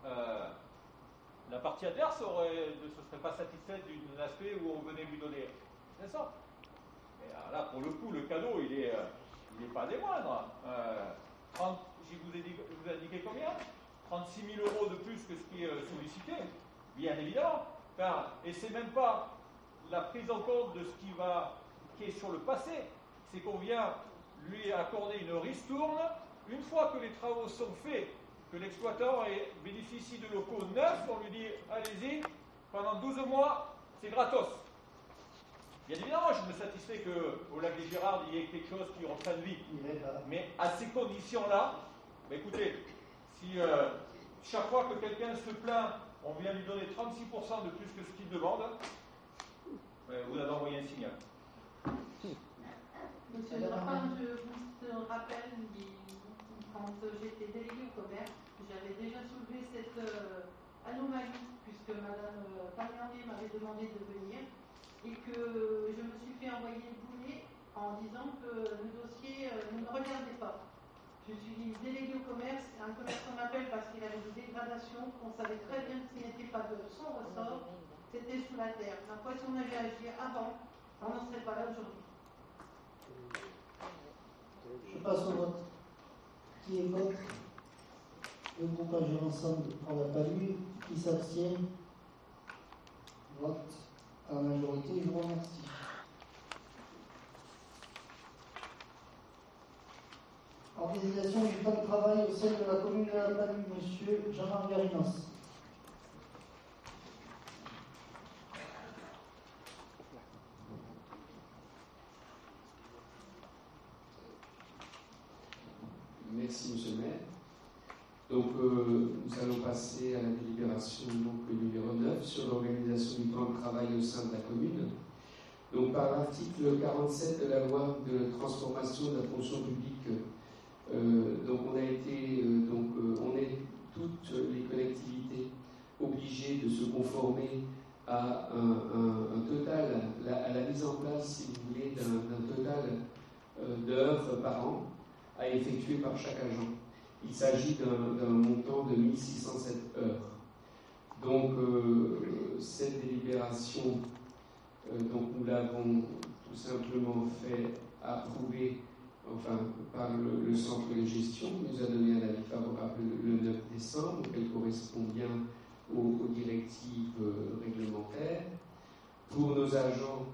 la partie adverse ne se serait pas satisfaite d'un aspect où on venait lui donner. C'est ça. Et là, pour le coup, le cadeau, il est pas des moindres. Je vous ai indiqué combien? 36 000 € de plus que ce qui est sollicité, bien évidemment. Enfin, et c'est même pas la prise en compte de ce qui est sur le passé. C'est qu'on vient lui accorder une ristourne une fois que les travaux sont faits, que l'exploitant bénéficie de locaux neufs, on lui dit allez-y, pendant 12 mois, c'est gratos. Bien évidemment, je me satisfais qu'au lac des Girardes, il y ait quelque chose qui reprenne vie. Mais à ces conditions-là, écoutez, si chaque fois que quelqu'un se plaint, on vient lui donner 36% de plus que ce qu'il demande, vous avez envoyé un signal. Monsieur le Président, je vous rappelle, quand j'étais déléguée au commerce, j'avais déjà soulevé cette anomalie, puisque Madame Pagnandier m'avait demandé de venir, et que je me suis fait envoyer le boulet en disant que le dossier ne me regardait pas. Je suis déléguée au commerce, un commerçant m'appelle parce qu'il avait des dégradations, on savait très bien que ce n'était pas de son ressort, c'était sous la terre. Ma foi, si on avait agi avant, on n'en serait pas là aujourd'hui. Je passe au vote. Qui est contre? Le groupe Agir Ensemble en a pas lu. Qui s'abstient? Vote à la majorité. Je vous remercie. Organisation du temps de travail au sein de la commune de la Palue, monsieur Jean-Marc Garinos. Merci, monsieur le maire. Donc, nous allons passer à la délibération numéro 9 sur l'organisation du temps de travail au sein de la commune. Donc, par l'article 47 de la loi de transformation de la fonction publique, donc on est toutes les collectivités obligées de se conformer à un total, à la mise en place, si vous voulez, d'un total d'heures par an à effectuer par chaque agent. Il s'agit d'un montant de 1607 heures. Donc, cette délibération, nous l'avons tout simplement fait approuver par le centre de gestion, qui nous a donné un avis favorable le 9 décembre, elle correspond bien aux directives réglementaires. Pour nos agents,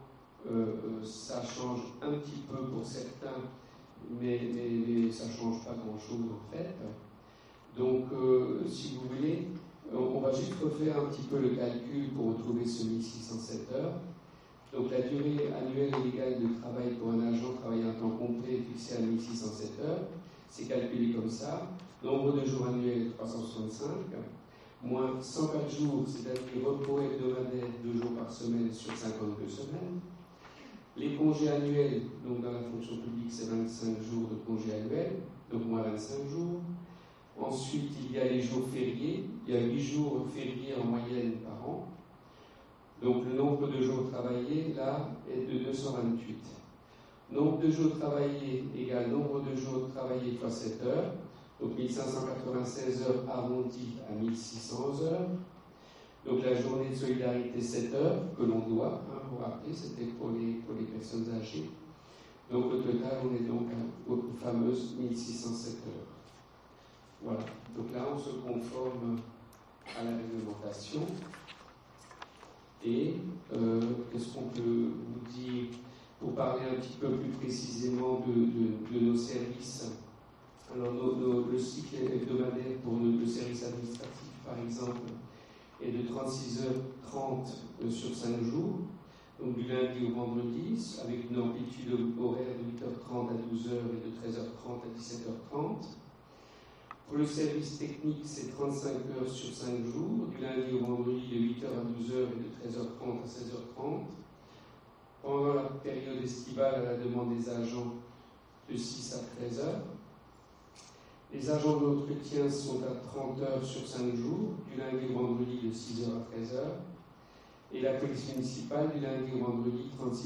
ça change un petit peu pour certains, mais ça ne change pas grand-chose en fait. Donc, si vous voulez, on va juste refaire un petit peu le calcul pour retrouver ce 1607 heures. Donc, la durée annuelle et légale de travail pour un agent travaillant à temps complet est fixée à 1607 heures. C'est calculé comme ça. Nombre de jours annuels, 365, moins 104 jours, c'est-à-dire repos hebdomadaire 2 jours par semaine sur 52 semaines. Les congés annuels, donc dans la fonction publique, c'est 25 jours de congés annuels, donc moins 25 jours. Ensuite, il y a les jours fériés. Il y a 8 jours fériés en moyenne par an. Donc, le nombre de jours travaillés, là, est de 228. Nombre de jours travaillés égale nombre de jours travaillés fois 7 heures. Donc, 1596 heures arrondies à 1600 heures. Donc, la journée de solidarité, 7 heures, que l'on doit, pour rappeler, c'était pour les personnes âgées. Donc, au total, on est donc aux fameuses 1607 heures. Voilà. Donc là, on se conforme à la réglementation. Et qu'est-ce qu'on peut vous dire? pour parler un petit peu plus précisément de nos services. Alors, le cycle hebdomadaire pour le service administratif, par exemple, est de 36h30 sur 5 jours, donc du lundi au vendredi, avec une amplitude horaire de 8h30 à 12h et de 13h30 à 17h30. Pour le service technique, c'est 35 heures sur 5 jours, du lundi au vendredi de 8h à 12h et de 13h30 à 16h30. Pendant la période estivale, à la demande des agents, de 6 à 13h. Les agents d'entretien sont à 30 heures sur 5 jours, du lundi au vendredi de 6h à 13h. Et la police municipale, du lundi au vendredi,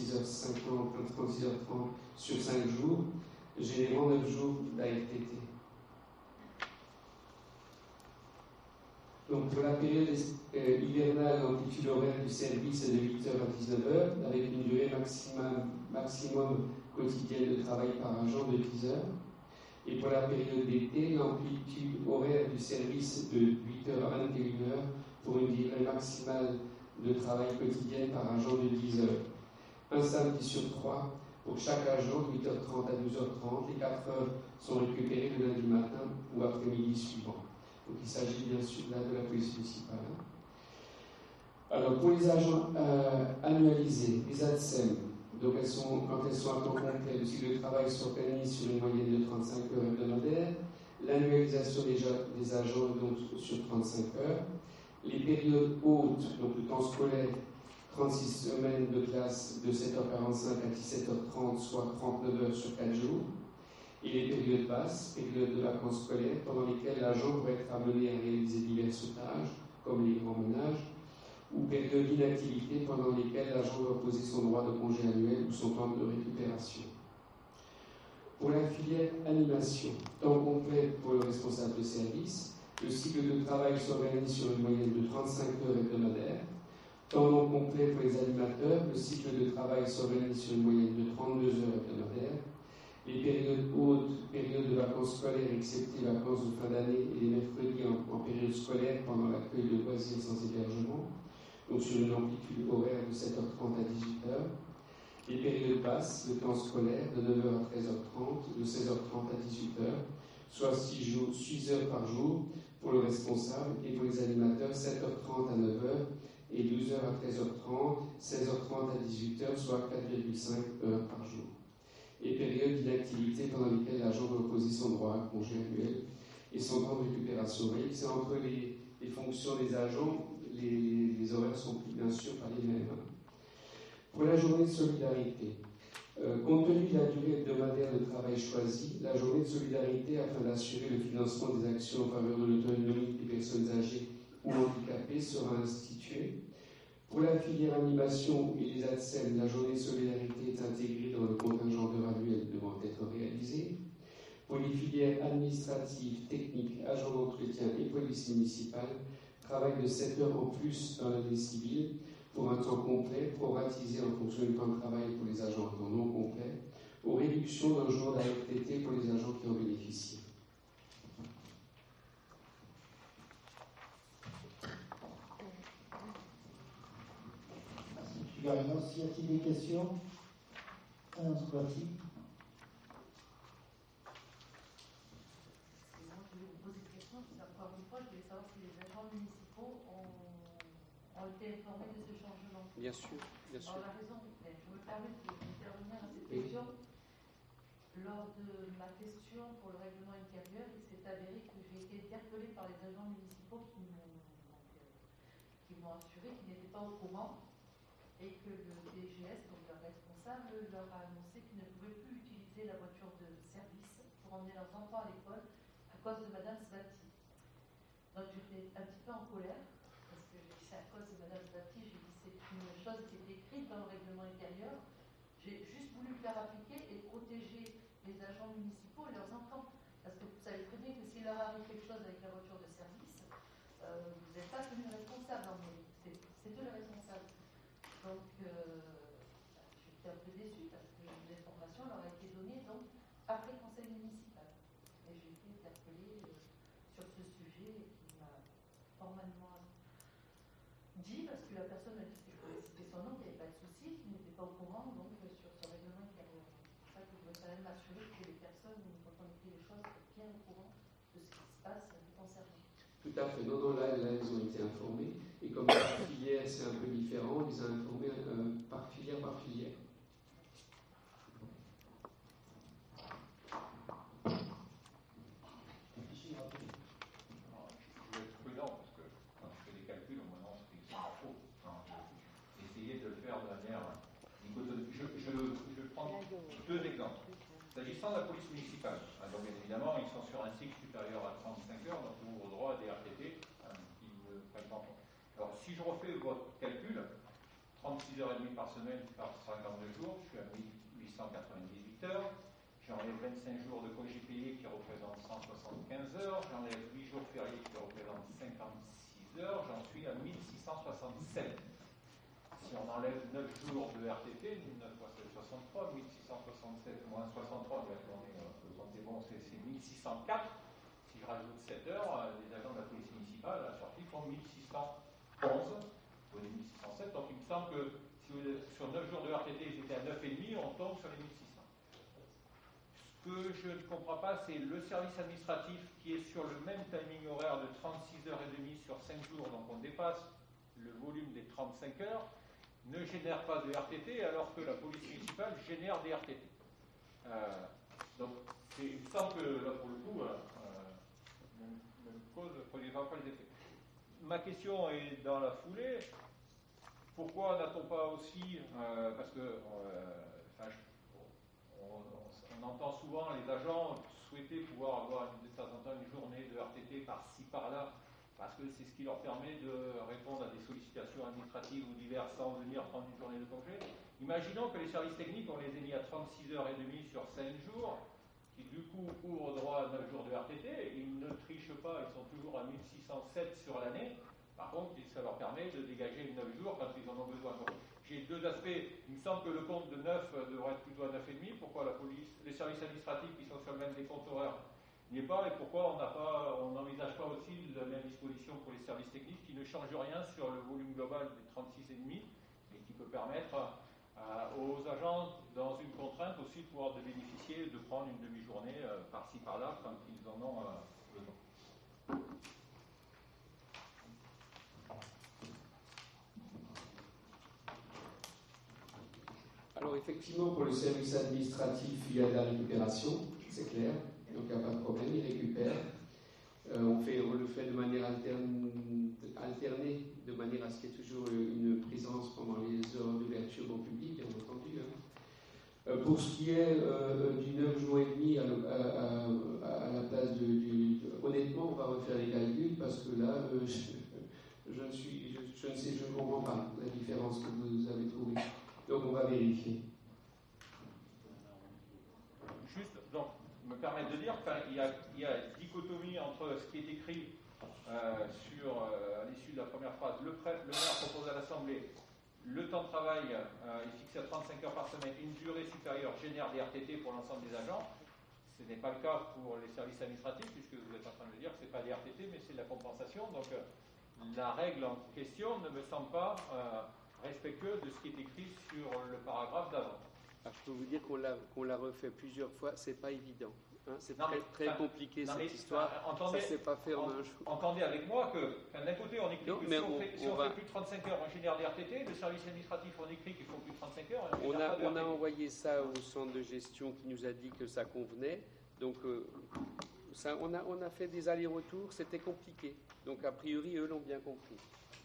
36h30 sur 5 jours, générant 9 jours d'ARTT. Donc pour la période hivernale, l'amplitude horaire du service est de 8h à 19h, avec une durée maximum quotidienne de travail par agent de 10 heures. Et pour la période d'été, l'amplitude horaire du service est de 8h à 21h pour une durée maximale de travail quotidienne par agent de 10 heures. Un samedi sur 3 pour chaque agent, de 8h30 à 12h30. Les 4 heures sont récupérées le lundi matin ou après-midi suivant. Donc il s'agit bien sûr là de la police municipale. Alors pour les agents annualisés, les ADSEM, donc quand elles sont à temps complet, le cycle de travail s'organise sur une moyenne de 35 heures hebdomadaires. L'annualisation des agents est donc sur 35 heures. Les périodes hautes, donc le temps scolaire, 36 semaines de classe de 7h45 à 17h30, soit 39 heures sur 4 jours. Et les périodes basses, périodes de vacances scolaires, pendant lesquelles l'agent pourrait être amené à réaliser diverses tâches, comme les grands ménages, ou périodes d'inactivité pendant lesquelles l'agent doit poser son droit de congé annuel ou son temps de récupération. Pour la filière animation, temps complet pour le responsable de service, le cycle de travail s'organise sur une moyenne de 35 heures hebdomadaires. Temps non complet pour les animateurs, le cycle de travail s'organise sur une moyenne de 32 heures hebdomadaires. Les périodes hautes, périodes de vacances scolaires, excepté vacances de fin d'année et les mercredis en période scolaire pendant l'accueil de loisirs sans hébergement, donc sur une amplitude horaire de 7h30 à 18h. Les périodes basses, le temps scolaire, de 9h à 13h30, de 16h30 à 18h, soit 6 heures par jour pour le responsable et pour les animateurs, 7h30 à 9h et 12h à 13h30, 16h30 à 18h, soit 4,5 heures par jour. Et périodes d'inactivité pendant lesquelles l'agent doit poser son droit à congé annuel et son temps de récupération. Vous voyez que c'est entre les fonctions des agents, les horaires sont bien sûr pas les mêmes. Pour la journée de solidarité, compte tenu de la durée hebdomadaire de travail choisie, la journée de solidarité, afin d'assurer le financement des actions en faveur de l'autonomie des personnes âgées ou handicapées, sera instituée. Pour la filière animation et les ADSEM, la journée de solidarité est intégrée dans le contingent d'heures annuel devant être réalisé. Pour les filières administratives, techniques, agents d'entretien et police municipale, travail de 7 heures en plus dans l'année civile pour un temps complet, proratisé en fonction du temps de travail pour les agents en temps non complet, aux réductions d'un jour d'ARTT pour les agents qui en bénéficient. Y a-t-il des questions? C'est parti. Moi, je voulais vous poser une question. La première fois, je voulais savoir si les agents municipaux ont été informés de ce changement. Bien sûr, bien sûr. Alors, la raison, je me permets d'intervenir à cette question. Lors de ma question pour le règlement intérieur, il s'est avéré que j'ai été interpellée par les agents municipaux qui m'ont assuré qu'ils n'étaient pas au courant et que le DGS, donc leur responsable, leur a annoncé qu'ils ne pouvaient plus utiliser la voiture de service pour emmener leurs enfants à l'école à cause de Madame Sbatti. Donc j'étais un petit peu en colère parce que j'ai dit c'est à cause de Madame Sbatti, j'ai dit c'est une chose qui est écrite dans le règlement intérieur. J'ai juste voulu le faire appliquer et protéger les agents municipaux et leurs enfants. Parce que vous savez très bien que s'il leur arrive quelque chose avec la voiture de service, vous n'êtes pas tenu responsable en mairie. C'est eux les responsables. Donc, j'étais un peu déçue parce que l'information leur a été donnée donc, après le conseil municipal. Et j'ai été interpellée sur ce sujet qui m'a formellement dit, parce que la personne à qui je pouvais citer son nom, qui n'avait pas de souci, qui n'était pas au courant donc, sur ce règlement veux quand même m'assurer que les personnes, quand on écrit les choses, sont bien au courant de ce qui se passe concernant. Tout à fait. Non, là, elles ont été informées. Et comme la filière, c'est un peu différent, on les a informés par filière par filière. Deux exemples. S'agissant de la police municipale, donc bien évidemment, ils sont sur un cycle supérieur à 35 heures, donc ils ouvrent droit à des RTT qui ne prennent pas en compte. Alors, si je refais votre calcul, 36h30 par semaine par 52 jours, je suis à 1898 heures. J'enlève 25 jours de congés payés qui représentent 175 heures. J'enlève 8 jours fériés qui représentent 56 heures. J'en suis à 1667. Si on enlève 9 jours de RTT, 9 fois 7, 63, 1667 moins 63, c'est bon, c'est 1604. Si je rajoute 7 heures, les agents de la police municipale à la sortie font 1611 au lieu de 1607. Donc il me semble que si sur 9 jours de RTT, j'étais à 9,5, on tombe sur les 1600. Ce que je ne comprends pas, c'est le service administratif qui est sur le même timing horaire de 36h30 sur 5 jours, donc on dépasse le volume des 35 heures, ne génère pas de RTT alors que la police municipale génère des RTT. Donc il me semble que là pour le coup, même cause ne produira pas les effets. Ma question est dans la foulée. Pourquoi n'a-t-on pas aussi, parce que on entend souvent les agents souhaiter pouvoir avoir de temps en temps une journée de RTT par-ci par-là, parce que c'est ce qui leur permet de répondre à des sollicitations administratives ou diverses sans venir prendre une journée de congé. Imaginons que les services techniques, on les ait mis à 36h30 sur 5 jours, qui du coup ouvrent droit à 9 jours de RTT, ils ne trichent pas, ils sont toujours à 1607 sur l'année. Par contre, ça leur permet de dégager 9 jours quand ils en ont besoin. Donc, j'ai deux aspects. Il me semble que le compte de 9 devrait être plutôt à 9,5. Pourquoi la police, les services administratifs qui sont sur le même décompte horaire n'y est pas, et pourquoi on n'envisage pas aussi la même disposition pour les services techniques qui ne change rien sur le volume global des 36,5 et qui peut permettre aux agents, dans une contrainte aussi, de pouvoir bénéficier de prendre une demi-journée par-ci par-là quand ils en ont besoin. Alors effectivement, pour le service administratif, il y a de la récupération, c'est clair, donc il n'y a pas de problème, il récupère. On le fait de manière alternée, de manière à ce qu'il y ait toujours une présence pendant les heures d'ouverture au public, bien entendu. Pour ce qui est du 9 jours et demi à la place honnêtement, on va refaire les calculs parce que là, je ne comprends pas la différence que vous avez trouvée. Donc on va vérifier. Juste, donc, me permettre de dire qu'il y a dichotomie entre ce qui est écrit à l'issue de la première phrase. Le maire propose à l'Assemblée le temps de travail est fixé à 35 heures par semaine, une durée supérieure génère des RTT pour l'ensemble des agents. Ce n'est pas le cas pour les services administratifs, puisque vous êtes en train de dire que ce n'est pas des RTT, mais c'est de la compensation. Donc la règle en question ne me semble pas respectueuse de ce qui est écrit sur le paragraphe d'avant. Alors, je peux vous dire qu'on l'a refait plusieurs fois, c'est pas évident. Hein, c'est très compliqué cette histoire. Ça s'est pas fait en un jour. Entendez avec moi que d'un côté on écrit que si on fait plus de 35 heures, on génère des RTT. Le service administratif, on écrit qu'il faut plus de 35 heures. On a envoyé ça au centre de gestion qui nous a dit que ça convenait. Donc on a fait des allers-retours, c'était compliqué. Donc a priori, eux l'ont bien compris.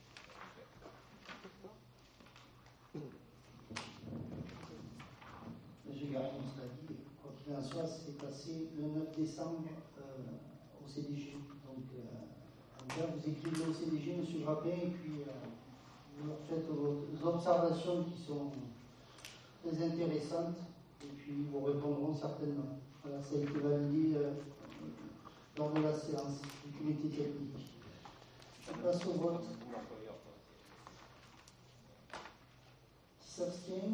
Monsieur Garin, on se l'a dit, quoi qu'il en soit, c'est passé le 9 décembre au CDG. Donc, en tout cas, vous écrivez au CDG, monsieur Grappin, et puis vous leur faites vos observations qui sont très intéressantes, et puis ils vous répondront certainement. Voilà, ça a été validé lors de la séance du comité technique. On passe au vote. Qui s'abstient?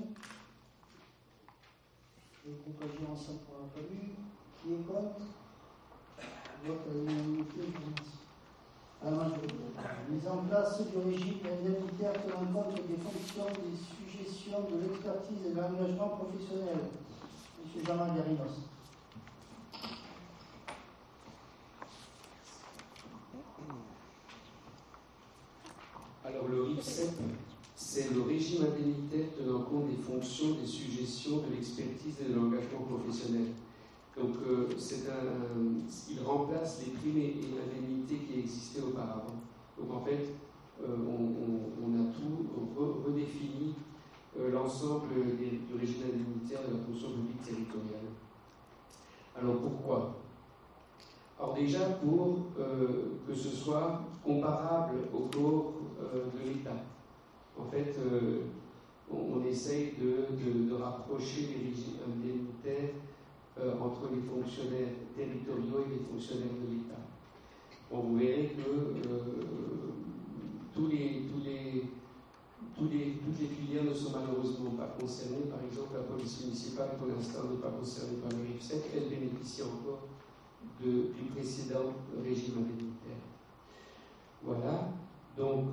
Le groupe agir ensemble pour la commune. Qui est contre? Vote à l'unanimité. À la majorité. Mise en place du régime indemnitaire tenant compte des fonctions des suggestions de l'expertise et de l'engagement professionnel. M. Jean-Marc Guérinos. Alors le RIPSEP, c'est le régime indemnitaire tenant compte des fonctions, des suggestions, de l'expertise et de l'engagement professionnel. Donc il remplace les primes et l'indemnité qui existaient auparavant. Donc en fait, on a tout redéfini l'ensemble du régime indemnitaire de la fonction publique territoriale. Alors pourquoi ? Alors déjà pour que ce soit comparable au corps de l'État. En fait, on essaye de rapprocher les régimes indemnitaires entre les fonctionnaires territoriaux et les fonctionnaires de l'État. Bon, vous verrez que toutes les filières ne sont malheureusement pas concernées. Par exemple, la police municipale, pour l'instant, n'est pas concernée par le RIPSEP. Elle bénéficie encore du précédent régime indemnitaire. Voilà. Donc,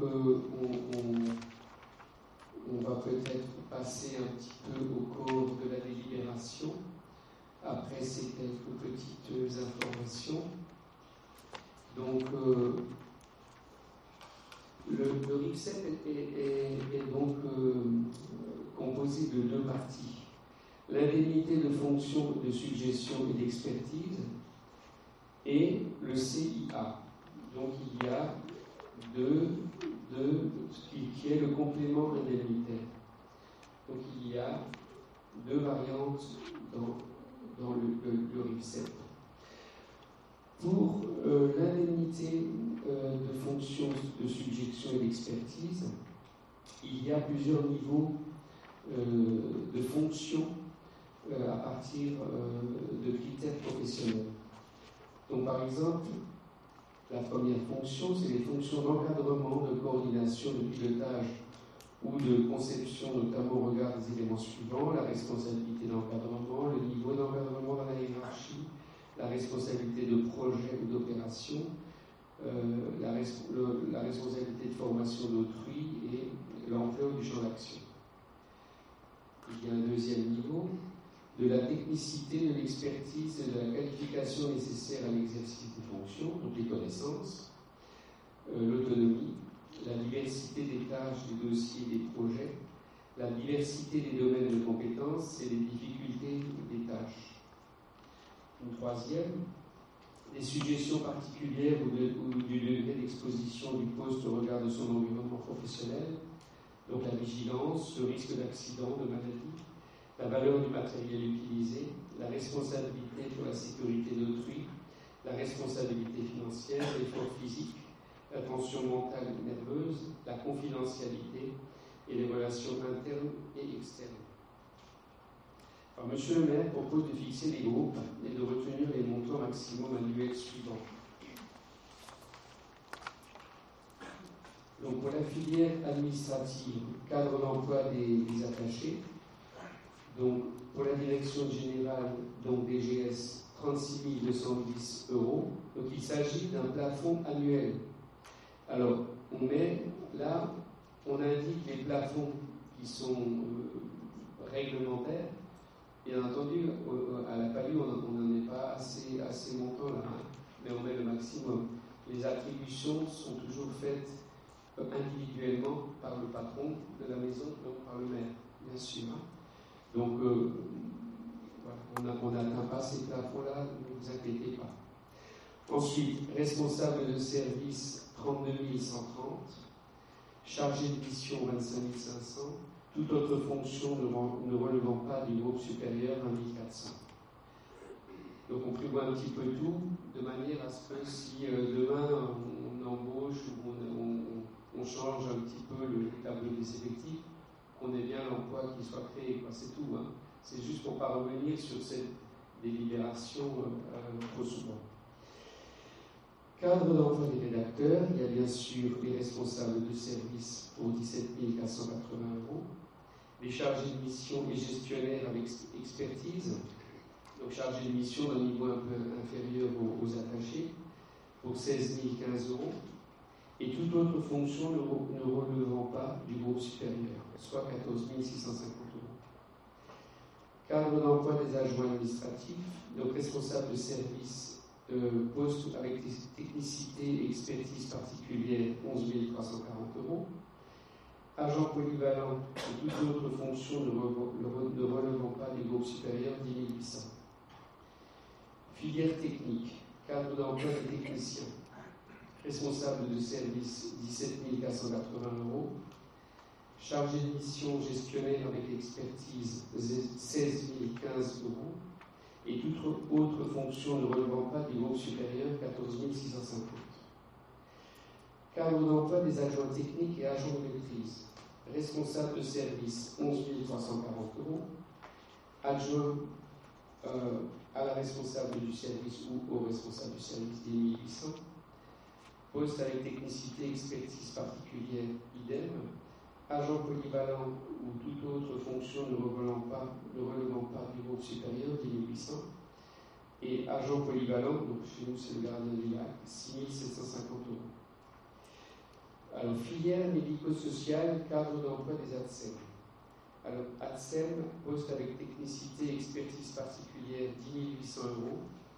on va peut-être passer un petit peu au cours de la délibération. Après ces quelques petites informations. Donc, le RIPSEP est donc composé de deux parties. L'indemnité de fonction, de suggestion et d'expertise et le CIA. Donc il y a qui est le complément indemnitaire. Donc il y a deux variantes dans le RIPSEP. Pour l'indemnité de fonction, de suggestion et d'expertise, il y a plusieurs niveaux de fonctions à partir de critères professionnels. Donc par exemple, la première fonction, c'est les fonctions d'encadrement, de coordination, de pilotage ou de conception, notamment au regard des éléments suivants: la responsabilité d'encadrement, le niveau d'encadrement dans la hiérarchie, la responsabilité de projet ou d'opération, la responsabilité de formation d'autrui et l'ampleur du champ d'action. Il y a un deuxième niveau, de la technicité, de l'expertise et de la qualification nécessaire à l'exercice des fonctions, donc les connaissances, l'autonomie, la diversité des tâches, des dossiers, des projets, la diversité des domaines de compétences et les difficultés des tâches. Une troisième, des suggestions particulières ou du degré d'exposition du poste au regard de son environnement professionnel, donc la vigilance, le risque d'accident, de maladie, la valeur du matériel utilisé, la responsabilité pour la sécurité d'autrui, la responsabilité financière, l'effort physique, la tension mentale et nerveuse, la confidentialité et les relations internes et externes. Alors, Monsieur le maire propose de fixer les groupes et de retenir les montants maximum annuels suivants. Donc, pour la filière administrative, cadre d'emploi des attachés, donc pour la direction générale, donc DGS, 36 210 €. Donc il s'agit d'un plafond annuel. Alors, on indique les plafonds qui sont réglementaires. Bien entendu, à la PALU, on n'en est pas assez montant là, mais on met le maximum. Les attributions sont toujours faites individuellement par le patron de la maison, donc par le maire, bien sûr. Donc, voilà, on n'atteint pas ces plafonds-là, ne vous inquiétez pas. Ensuite, responsable de service, 32 130. Chargé de mission, 25 500. Toute autre fonction ne relevant pas du groupe supérieur, 1 400. Donc, on prévoit un petit peu tout, de manière à ce que si demain on embauche ou on change un petit peu le tableau des effectifs, qu'on ait bien l'emploi qui soit créé, quoi. C'est tout. Hein. C'est juste pour ne pas revenir sur cette délibération trop souvent. Cadre d'emploi des rédacteurs, il y a bien sûr les responsables de service pour 17 480 €, les chargés de mission et gestionnaires avec expertise, donc chargés de mission d'un niveau un peu inférieur aux attachés, pour 16 015 €, et toute autre fonction ne relevant pas du groupe supérieur, soit 14 650 €. Cadre d'emploi des adjoints administratifs, donc responsable de service, poste avec technicité et expertise particulière, 11 340 €. Agent polyvalent et toute autre fonction ne relevant pas du groupe supérieur, 10 800. Filière technique, cadre d'emploi des techniciens, responsable de service, 17 480 €. Chargé de mission gestionnaire avec expertise, 16 015 €. Et toute autre fonction ne relevant pas du groupe supérieur, 14 650 €. Cadre d'emploi des adjoints techniques et agents de maîtrise. Responsable de service, 11 340 €. Adjoint à la responsable du service ou au responsable du service, 10 800 €. Poste avec technicité, expertise particulière, idem. Agent polyvalent ou toute autre fonction ne relevant pas du groupe supérieur, 10 800 €. Et agent polyvalent, donc chez nous c'est le gardien du lac, 6 750 €. Alors, filière médico-sociale, cadre d'emploi des ATSEM. Alors, ATSEM, poste avec technicité, expertise particulière, 10 800 €.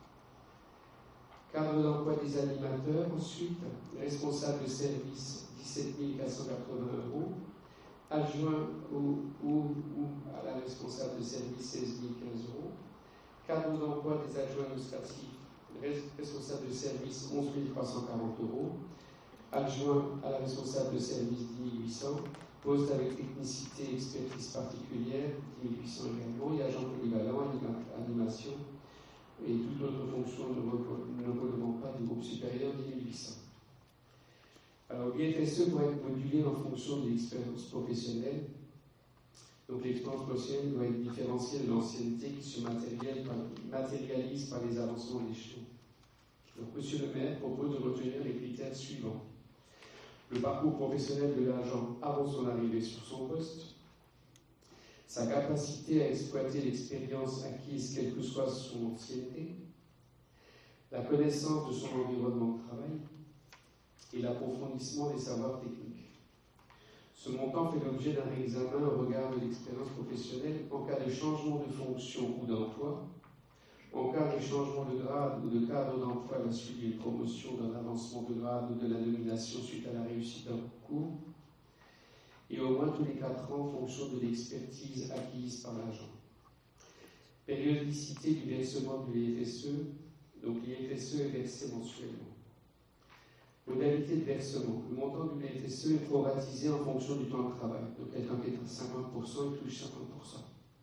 Cadre d'emploi des animateurs, ensuite, responsable de service, 17 480 €. Adjoint ou à la responsable de service, 16 015 €. Cadre d'emploi des adjoints administratifs, responsable de service, 11 340 €. Adjoint à la responsable de service, 10 800 €. Poste avec technicité, expertise particulière, 10 800 € également. Et agent polyvalent, animation et toute autre fonction ne relevant pas du groupe supérieur, 10 800 €. Alors, l'IFSE doit être modulé en fonction de l'expérience professionnelle. Donc, l'expérience professionnelle doit être différenciée de l'ancienneté qui se matérialise par les avancements d'échelon. Donc, Monsieur le maire propose de retenir les critères suivants. Le parcours professionnel de l'agent avant son arrivée sur son poste, sa capacité à exploiter l'expérience acquise quelle que soit son ancienneté, la connaissance de son environnement de travail, et l'approfondissement des savoirs techniques. Ce montant fait l'objet d'un réexamen au regard de l'expérience professionnelle en cas de changement de fonction ou d'emploi, en cas de changement de grade ou de cadre d'emploi à la suite d'une promotion, d'un avancement de grade ou de la nomination suite à la réussite d'un concours, et au moins tous les 4 ans en fonction de l'expertise acquise par l'agent. Périodicité du versement de l'IFSE, donc l'IFSE est versé mensuellement. Modalité de versement. Le montant du FSE est proratisé en fonction du temps de travail. Donc, quelqu'un qui est à 50%, il touche 50%.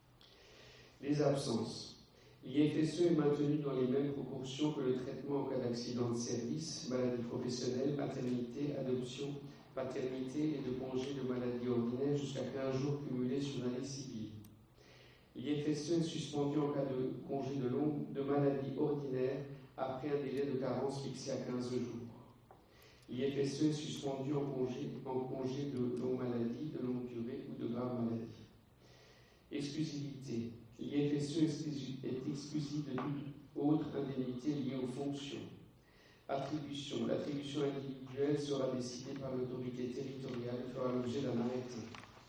Les absences. L'IFSE est maintenu dans les mêmes proportions que le traitement en cas d'accident de service, maladie professionnelle, maternité, adoption, paternité et de congé de maladie ordinaire jusqu'à 15 jours cumulés sur l'année civile. L'IFSE est suspendu en cas de congé de maladie ordinaire après un délai de carence fixé à 15 jours. L'IFSE est suspendu en congé de longue maladie, de longue durée ou de grave maladie. Exclusivité. L'IFSE est exclusive de toute autre indemnité liée aux fonctions. Attribution. L'attribution individuelle sera décidée par l'autorité territoriale et fera l'objet d'un arrêté.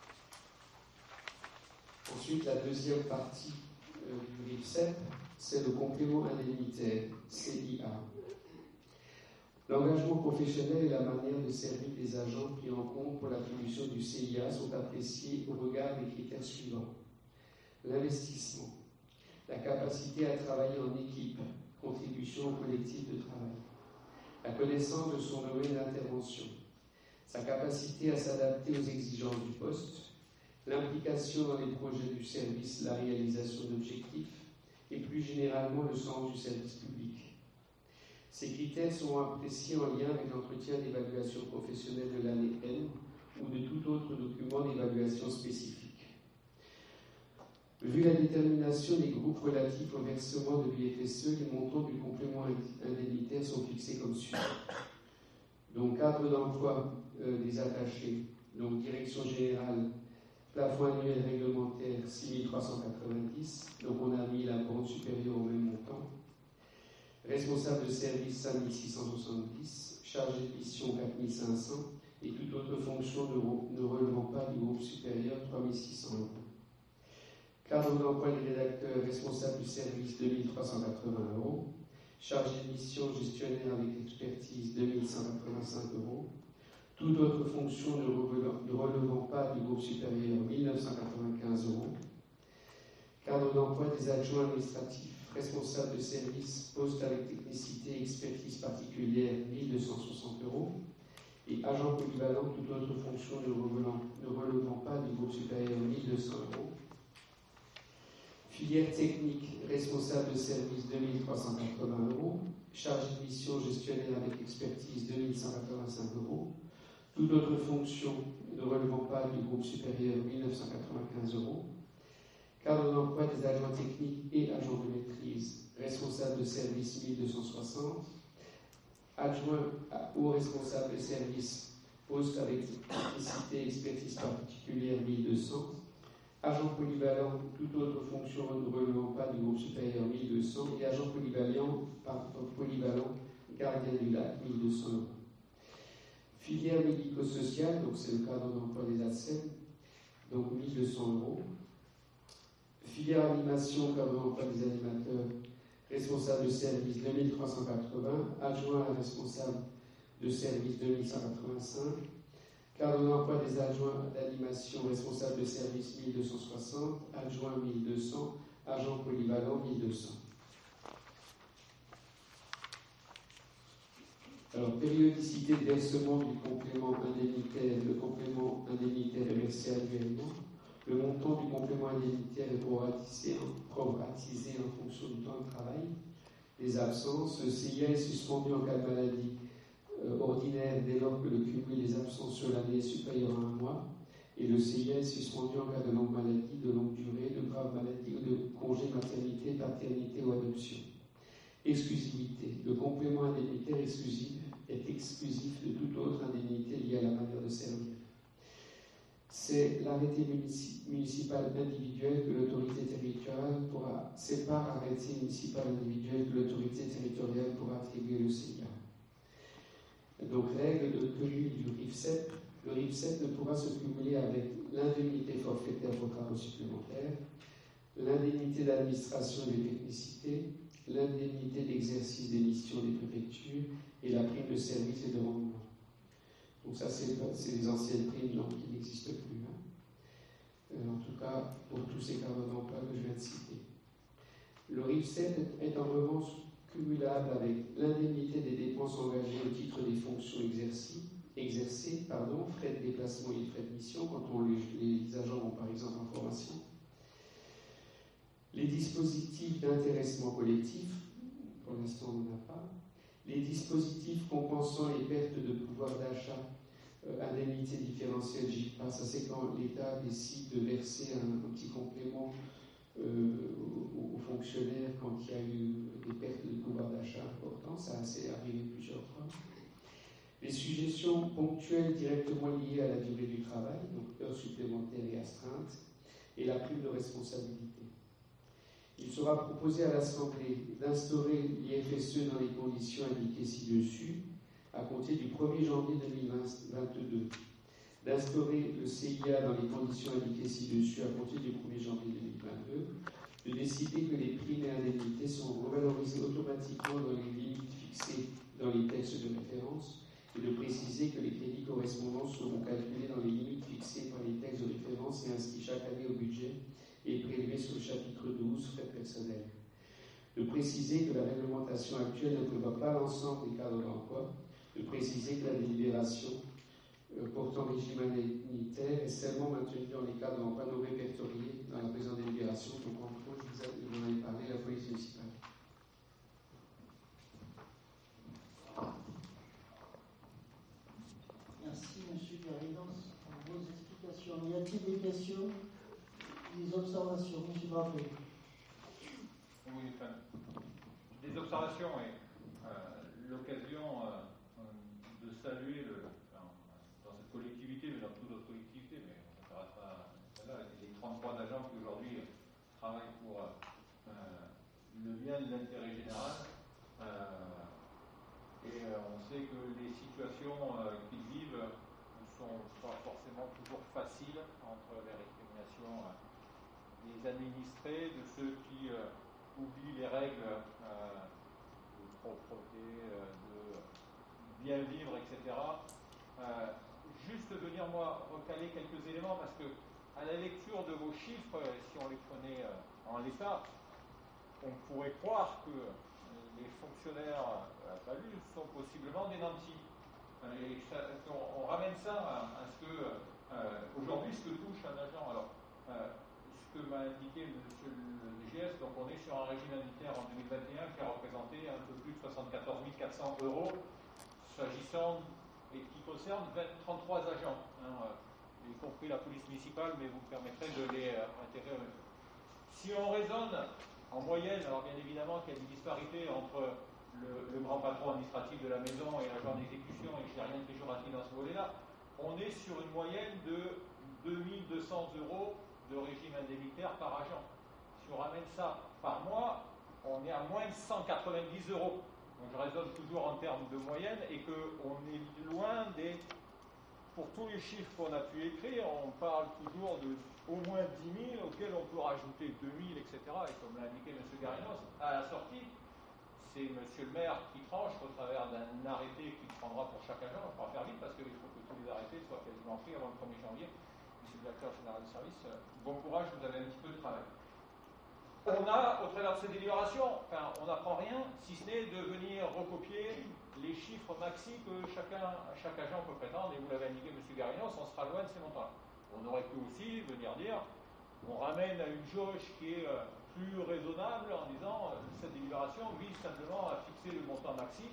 Ensuite, la deuxième partie du RIPSEP, c'est le complément indemnitaire, CIA. L'engagement professionnel et la manière de servir des agents pris en compte pour l'attribution du CIA sont appréciés au regard des critères suivants. L'investissement, la capacité à travailler en équipe, contribution au collectif de travail, la connaissance de son domaine d'intervention, sa capacité à s'adapter aux exigences du poste, l'implication dans les projets du service, la réalisation d'objectifs et plus généralement le sens du service public. Ces critères sont appréciés en lien avec l'entretien d'évaluation professionnelle de l'année N ou de tout autre document d'évaluation spécifique. Vu la détermination des groupes relatifs au versement de l'IFSE, les montants du complément indemnitaire sont fixés comme suit. Donc, cadre d'emploi des attachés, donc direction générale, plafond annuel réglementaire 6 390, donc on a mis la bande supérieure au même montant. Responsable de service 5 670, chargé de mission 4 500 et toute autre fonction ne relevant pas du groupe supérieur 3 600 €. Cadre d'emploi des rédacteurs, responsable du service, 2380 €. Chargé de mission, gestionnaire avec expertise, 2185 €. Toute autre fonction ne relevant pas du groupe supérieur, 1995 €. Cadre d'emploi des adjoints administratifs, responsable de service, poste avec technicité et expertise particulière, 1260 €. Et agent polyvalent, toute autre fonction ne relevant pas du groupe supérieur, 1200 €. Filière technique, responsable de service, 2380 €. Chargé de mission, gestionnaire avec expertise, 2185 €. Toute autre fonction ne relevant pas du groupe supérieur, 1995 €. Cadre d'emploi des adjoints techniques et agents de maîtrise, responsable de service, 1260. Adjoint au responsable de service, poste avec technicité et expertise particulière, 1200. Agent polyvalent, toute autre fonction ne relevant pas du groupe supérieur, 1200. Et agent polyvalent, gardien du lac, 1200 €. Filière médico-sociale, donc c'est le cadre d'emploi des ADSEM, donc 1200 €. Filière animation, cadre d'emploi des animateurs, responsable de service, 2380, adjoint à responsable de service, 2185, cadre d'emploi des adjoints d'animation, responsable de service, 1260, adjoint 1200, agent polyvalent 1200. Alors, périodicité de versement du complément indemnitaire. Le complément indemnitaire est versé annuellement. Le montant du complément indemnitaire est proratisé en fonction du temps de travail, des absences. Le CIA est suspendu en cas de maladie ordinaire dès lors que le cumul des absences sur l'année est supérieur à 1 mois. Et le CIA est suspendu en cas de longue maladie, de longue durée, de grave maladie ou de congé maternité, paternité ou adoption. Exclusivité. Le complément indemnitaire est exclusif de toute autre indemnité liée à la manière de servir. C'est l'arrêté municipal individuel que l'autorité territoriale pourra, c'est par arrêté municipal individuel que l'autorité territoriale pourra attribuer le CIA. Donc, règle de tenue du RIFSEP. Le RIFSEP ne pourra se cumuler avec l'indemnité forfaitaire pour travaux supplémentaires, l'indemnité d'administration et de technicité, l'indemnité d'exercice des missions des préfectures et la prime de service et de rendement. Donc ça, c'est les anciennes primes donc, qui n'existent plus. En tout cas, pour tous ces cadres d'emploi que je viens de citer. Le RIFSEP est en revanche cumulable avec l'indemnité des dépenses engagées au titre des fonctions exercées, frais de déplacement et frais de mission, quand les agents vont par exemple en formation. Les dispositifs d'intéressement collectif, pour l'instant on n'en a pas. Les dispositifs compensant les pertes de pouvoir d'achat, indemnité différentielle JPA, ça c'est quand l'État décide de verser un petit complément aux fonctionnaires quand il y a eu des pertes de pouvoir d'achat importantes, ça s'est arrivé plusieurs fois. Les suggestions ponctuelles directement liées à la durée du travail, donc heures supplémentaires et astreintes, et la prime de responsabilité. Il sera proposé à l'Assemblée d'instaurer l'IFSE dans les conditions indiquées ci-dessus, à compter du 1er janvier 2022, d'instaurer le CIA dans les conditions indiquées ci-dessus, à compter du 1er janvier 2022, de décider que les primes et indemnités sont revalorisées automatiquement dans les limites fixées dans les textes de référence, et de préciser que les crédits correspondants seront calculés dans les limites fixées par les textes de référence et inscrits chaque année au budget et prélevés sur le chapitre 12, frais personnels. De préciser que la réglementation actuelle ne prévoit pas l'ensemble des cadres d'emploi, de préciser que la délibération portant régime indemnitaire est seulement maintenue dans les cadres d'emploi non répertoriés dans la présente délibération, donc en gros, je vous en ai parlé, la police municipale. Merci, M. Garridens, pour vos explications. Y a-t-il des questions, des observations, M. Brappé? Oui, enfin, des observations et l'occasion de saluer, dans cette collectivité, mais dans toute autre collectivité, mais on s'arrêtera là, les 33 agents qui aujourd'hui travaillent pour le bien de l'intérêt général. Et on sait que les situations qu'ils vivent ne sont pas forcément toujours faciles entre les récriminations des des administrés, de ceux qui oublient les règles de propreté, de bien vivre, etc. Juste venir, moi, recaler quelques éléments, parce que à la lecture de vos chiffres, si on les prenait en l'état, on pourrait croire que les fonctionnaires à la palue sont possiblement des nantis. Et on ramène ça à ce que, aujourd'hui, ce que touche un agent. Alors, ce que m'a indiqué monsieur le DGS, donc on est sur un régime indemnitaire en 2021 qui a représenté un peu plus de 74 400 €, s'agissant, et qui concerne 33 agents, y compris la police municipale, mais vous me permettrez de les intégrer. Si on raisonne en moyenne, alors bien évidemment qu'il y a des disparités entre le grand patron administratif de la maison et l'agent d'exécution, et je n'ai rien de péjoratif dans ce volet-là, on est sur une moyenne de 2200 € de régime indemnitaire par agent. Si on ramène ça par mois, on est à moins de 190 €. Donc je raisonne toujours en termes de moyenne et qu'on est loin des... Pour tous les chiffres qu'on a pu écrire, on parle toujours de au moins 10 000 auxquels on peut rajouter 2 000, etc. Et comme l'a indiqué M. Garinos, à la sortie, c'est M. le maire qui tranche au travers d'un arrêté qu'il prendra pour chaque agent. Je vais faire vite parce qu'il faut que tous les arrêtés soient quasiment pris avant le 1er janvier. M. le directeur général de service, bon courage, vous avez un petit peu de travail. On a, au travers de ces délibérations, on n'apprend rien, si ce n'est de venir recopier les chiffres maxi que chaque agent peut prétendre, et vous l'avez indiqué, M. Garinos, on sera loin de ces montants. On aurait pu aussi venir dire, on ramène à une jauge qui est plus raisonnable en disant, cette délibération vise simplement à fixer le montant maxi.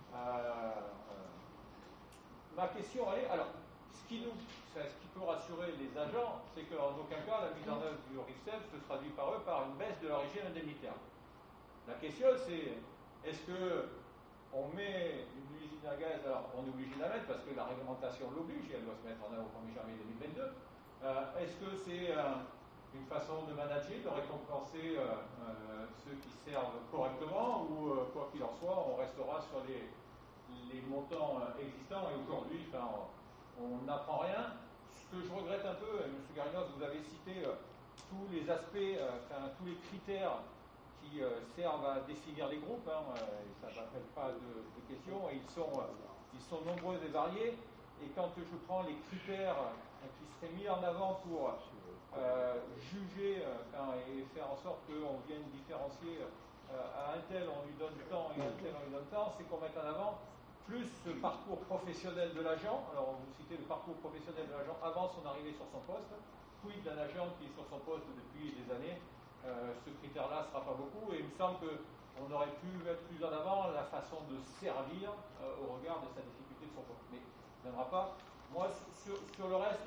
Ma question, elle est, alors, ce qui peut rassurer les agents, c'est qu'en aucun cas, la mise en œuvre du RIFSEF se traduit par eux par une baisse de leur régime indemnitaire. La question, c'est, est-ce qu'on met une usine à gaz, alors on est obligé de la mettre parce que la réglementation l'oblige, et elle doit se mettre en œuvre au 1er janvier 2022, est-ce que c'est une façon de manager, de récompenser ceux qui servent correctement, ou quoi qu'il en soit, on restera sur les montants existants, et aujourd'hui, on n'apprend rien. Ce que je regrette un peu, et M. Garinos, vous avez cité tous les aspects, tous les critères qui servent à définir les groupes, ça n'appelle pas de questions, et ils sont nombreux et variés, et quand je prends les critères qui seraient mis en avant pour juger et faire en sorte qu'on vienne différencier à un tel on lui donne temps et à un tel on lui donne temps, c'est qu'on mette en avant plus le parcours professionnel de l'agent. Alors, vous citez le parcours professionnel de l'agent avant son arrivée sur son poste. Quid d'un agent qui est sur son poste depuis des années, ce critère-là ne sera pas beaucoup. Et il me semble qu'on aurait pu mettre plus en avant la façon de servir au regard de sa difficulté de son poste. Mais il ne viendra pas. Moi, sur le reste,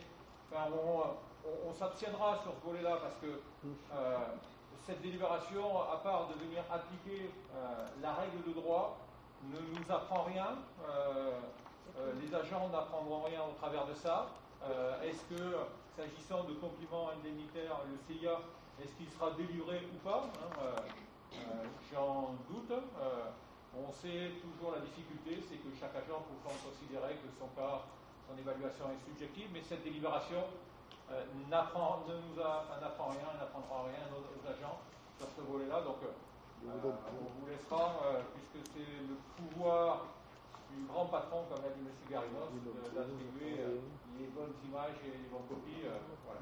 on s'abstiendra sur ce volet-là parce que cette délibération, à part de venir appliquer la règle de droit, ne nous apprend rien, les agents n'apprendront rien au travers de ça. Est-ce que, s'agissant de compléments indemnitaires, le CIA, est-ce qu'il sera délivré ou pas, j'en doute. On sait toujours la difficulté, c'est que chaque agent peut considérer que son évaluation est subjective, mais cette délibération n'apprendra rien, n'apprendra rien aux agents sur ce volet-là. Donc, on vous laissera, puisque c'est le pouvoir du grand patron, comme l'a dit M. Garinos, d'attribuer les bonnes images et les bonnes copies. Voilà.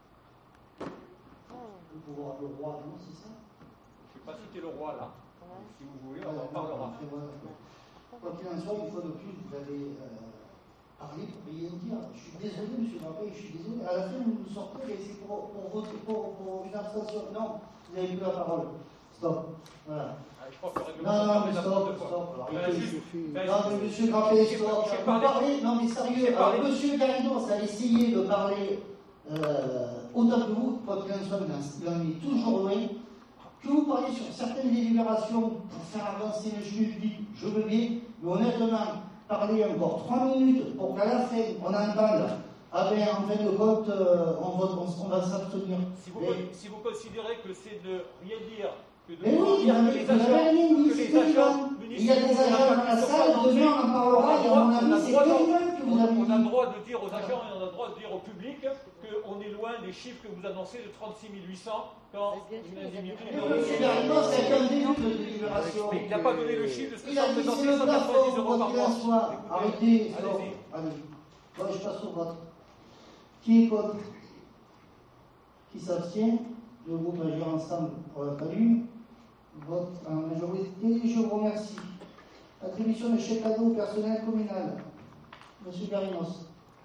Le pouvoir du roi, non, c'est ça? Je ne vais pas citer le roi là. Si vous voulez, on en parlera. Quoi qu'il en soit, une fois de plus, vous avez parlé pour rien dire. Je suis désolé, M. Rappel, je suis désolé. À la fin, vous nous sortez, mais c'est pour une abstention. Non, vous n'avez plus la parole. Stop. Voilà. Je crois que le non, mais stop. Non, mais M. Rappel, stop. Vous parlez, non, mais sérieux. Alors, M. Garinos a essayé de parler autant que vous, quoi qu'il en soit, il en est toujours loin. Que vous parliez sur certaines délibérations pour faire avancer le juge public, je veux bien, mais honnêtement, parler encore 3 minutes pour qu'à la fin, on entende, en fin de compte, on va s'abstenir. Si vous considérez que c'est de rien dire, que de mais oui, dire mais que les agents municipaux, il y a des agents dans la salle, demain on en parlera, et à mon avis, c'est terrible que vous avez dit. On a le droit de dire aux agents et on a le droit de dire au public que qu'on est loin des chiffres que vous annoncez de 36 800 quand une indemnité. Monsieur Garrinos, c'est qu'un début de délibération. Mais il n'a pas donné le chiffre de ce que Il a ça dit représentait, c'est le 190 plafond, euros quoi par qu'il en mois. soit. Écoutez, Arrêtez, stop. allez-y. Allez. Bon, je passe au vote. Qui est contre? Qui s'abstient? Le groupe Agir Ensemble pour la famille vote en majorité. Je vous remercie. Attribution de chèque cadeau au personnel communal. Monsieur Garrinos.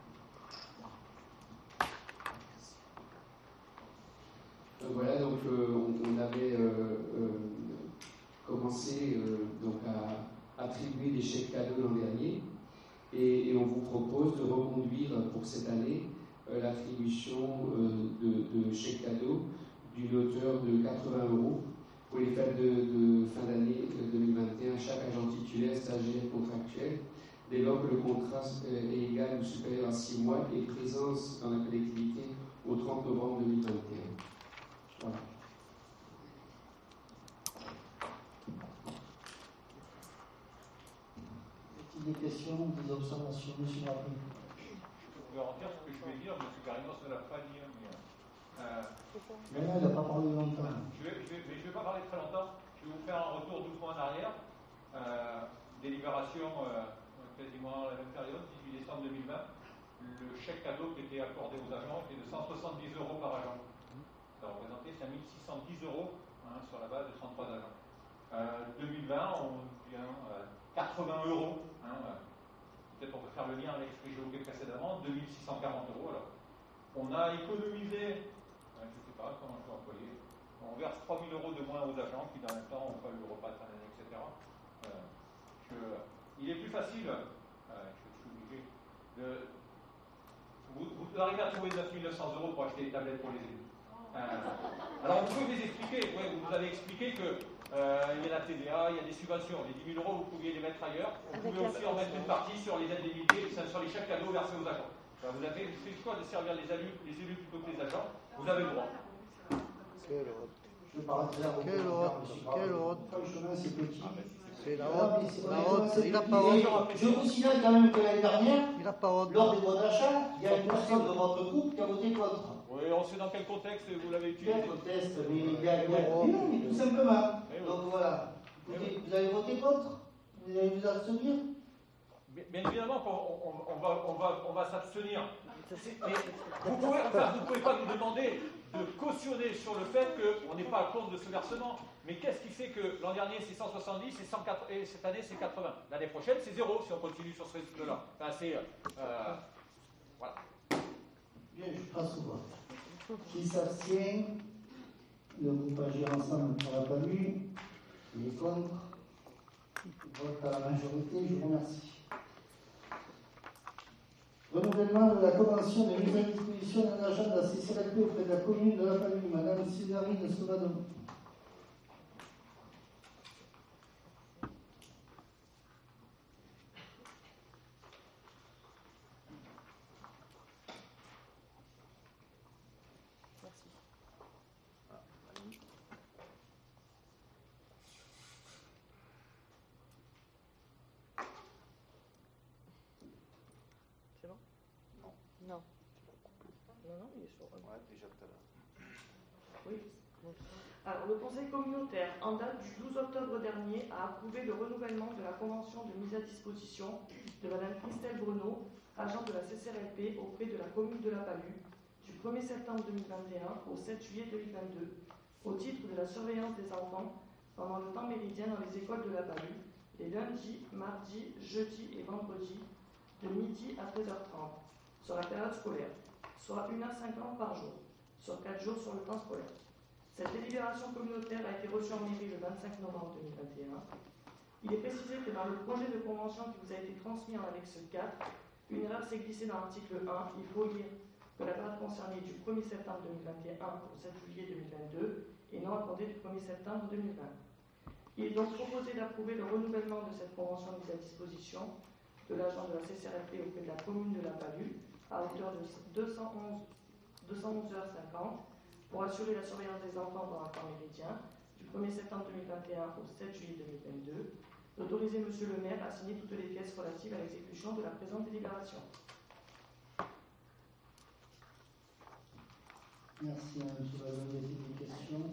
Voilà, donc on avait commencé donc à attribuer des chèques cadeaux l'an dernier et on vous propose de reconduire pour cette année l'attribution de chèques cadeaux d'une hauteur de 80 € pour les fêtes de fin d'année 2021 chaque agent titulaire, stagiaire, contractuel, dès lors que le contrat est égal ou supérieur à 6 mois et présence dans la collectivité au 30 novembre 2021. Voilà. Des questions, des observations, monsieur Martin. Je peux vous garantir ce que je vais dire, M. Garrinos ne l'a pas dit. Mais là, il n'a pas parlé longtemps. Mais je ne vais pas parler très longtemps. Je vais vous faire un retour 12 mois en arrière. Délibération quasiment à la même période, 18 décembre 2020. Le chèque cadeau qui était accordé aux agents était de 170 € par agent. Ça représentait 5 610 € sur la base de 33 agents. 2020, on vient 80 €. Peut-être on peut faire le lien avec ce que j'ai évoqué précédemment, 2640 €. Alors, on a économisé, je ne sais pas comment je vais employer, on verse 3000 € de moins aux agents qui, dans le même temps, n'ont pas eu le repas de fin d'année, etc. Il est plus facile, je suis obligé, vous arrivez à trouver 9 900 € pour acheter des tablettes pour les élus. Alors, on peut vous expliquer, vous nous avez expliqué que il y a la TVA, il y a des subventions. Les 10 000 €, vous pouviez les mettre ailleurs. Vous pouvez aussi en mettre une partie sur les indemnités, sur les chèques cadeaux versés aux agents. Vous avez fait le choix de servir les élus plutôt que les agents. Vous avez le droit. Quelle honte. Je parle très bien. Quelle honte. Quelle honte. Le chemin, c'est petit. C'est la honte. La honte. Il n'a pas Et honte. je vous signale quand même que l'année dernière, Il n'a pas honte. lors des votes d'achat, il y a une personne de votre groupe qui a voté contre. Oui, on sait dans quel contexte vous l'avez utilisé. Quel contexte? Mais il y a mais tout simplement. Donc voilà. Vous avez voté contre? Vous allez vous abstenir? Bien évidemment qu'on va s'abstenir. Mais vous ne pouvez pas nous demander de cautionner sur le fait qu'on n'est pas à compte de ce versement. Mais qu'est-ce qui fait que l'an dernier c'est 170 et cette année c'est 80? L'année prochaine c'est 0 si on continue sur ce rythme-là. Enfin, voilà. Bien, je passe au vote. Qui s'abstient? Le groupe Agir Ensemble pour la famille. Qui est contre? Vote à la majorité, je vous remercie. Renouvellement de la convention de mise à disposition d'un agent de la CCRP auprès de la commune de la famille, Madame Césarine Sauvadon. C'est bon? Non. Non, il est chaud. Ouais, déjà tout à l'heure. Oui. Alors, le Conseil communautaire, en date du 12 octobre dernier, a approuvé le renouvellement de la convention de mise à disposition de Mme Christelle Bruno, agent de la CCRLP auprès de la commune de La Palue, du 1er septembre 2021 au 7 juillet 2022, au titre de la surveillance des enfants pendant le temps méridien dans les écoles de La Palue, les lundis, mardis, jeudis et vendredis, de midi à 13h30, sur la période scolaire, soit 1h50 par jour, sur 4 jours sur le temps scolaire. Cette délibération communautaire a été reçue en mairie le 25 novembre 2021. Il est précisé que dans le projet de convention qui vous a été transmis en annexe 4, une erreur s'est glissée dans l'article 1. Il faut lire que la période concernée du 1er septembre 2021 au 7 juillet 2022 et non à compter du 1er septembre 2020. Il est donc proposé d'approuver le renouvellement de cette convention mise à disposition de l'agent de la CCRLP auprès de la commune de La Palue à hauteur de 211,50 € pour assurer la surveillance des enfants pendant un temps méridien du 1er septembre 2021 au 7 juillet 2022, d'autoriser M. le maire à signer toutes les pièces relatives à l'exécution de la présente délibération. Merci, Mme Souladon. Y a-t-il des questions?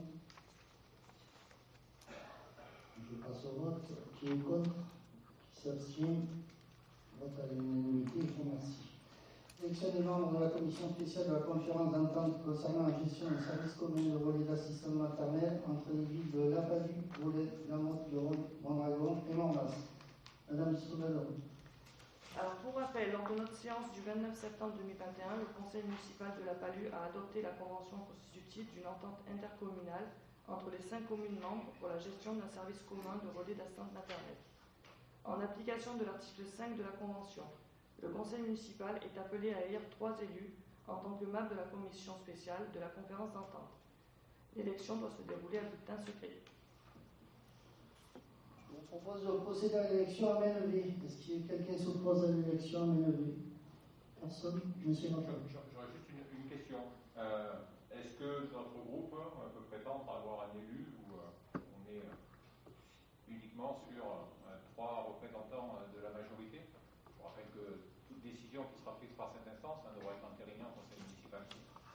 Je passe au vote. Qui est contre? Qui s'abstient? Vote à l'unanimité. Je vous remercie. Élection des membres de la commission spéciale de la conférence d'entente concernant la gestion des services communs de relais d'assistance maternelle entre les villes de Lapalus, Boulay, Lamotte-de-Rhône, Mondragon et Mornas. Madame Souladon. Alors, pour rappel, lors de notre séance du 29 septembre 2021, le conseil municipal de Lapalus a adopté la convention constitutive d'une entente intercommunale entre les 5 communes membres pour la gestion d'un service commun de relais d'assistance maternelle. En application de l'article 5 de la convention, le conseil municipal est appelé à élire 3 élus en tant que membre de la commission spéciale de la conférence d'entente. L'élection doit se dérouler à bulletin secret. Je vous propose de procéder à l'élection à main levée. Est-ce que quelqu'un s'oppose à l'élection à main levée? Personne? Monsieur Martin. J'aurais juste une question. Est-ce que notre groupe peut prétendre avoir un élu ou on est uniquement sur 3 représentants de la majorité? Je rappelle que toute décision qui sera prise par cette instance devra être entérinée en conseil municipal.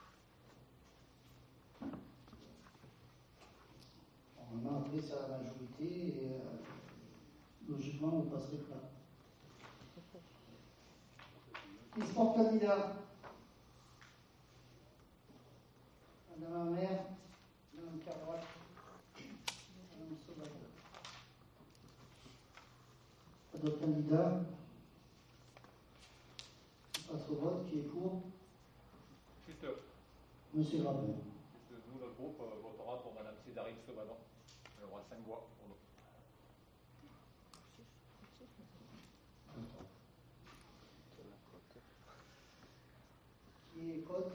On a appris ça à la majorité et logiquement vous passerez plat. Qui se porte candidat? Madame la maire, Madame Carrois, Madame Sauvageau. Pas d'autres candidats? On passe au vote. Qui est pour? Juste, Monsieur Rabin. nous, notre groupe votera pour Mme Cédarine Sauvageau. Elle aura 5 voix pour nous. Qui est contre?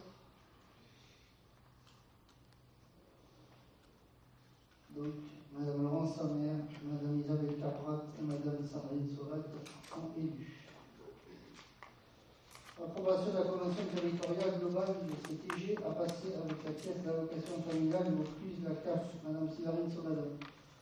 Donc, Madame Laurence Samer, Madame Isabelle Caprat et Madame Sandrine Sauvage sont élus. Approbation de la Convention territoriale globale du CTG à passer avec la caisse d'allocation familiale ou plus la CAF. Madame Sandrine Sauvage.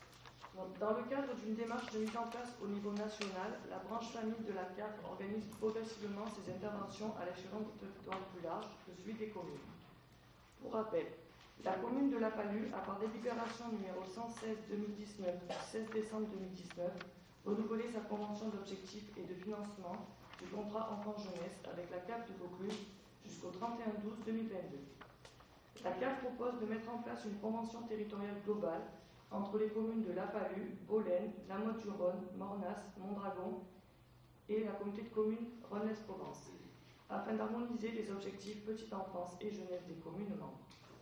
Dans le cadre d'une démarche de mise en place au niveau national, la branche famille de la CAF organise progressivement ses interventions à l'échelon du territoire plus large que celui des communes. Pour rappel, la commune de Lapalus a par délibération numéro 116-2019 du 16 décembre 2019 renouvelé sa convention d'objectifs et de financement du contrat enfant-jeunesse avec la CAF de Vaucluse jusqu'au 31-12-2022. La CAF propose de mettre en place une convention territoriale globale entre les communes de Lapalus, Bolène, Lamotte-du-Rhône, Mornas, Mondragon et la communauté de communes Rhône-Est-Provence, afin d'harmoniser les objectifs petite enfance et jeunesse des communes membres,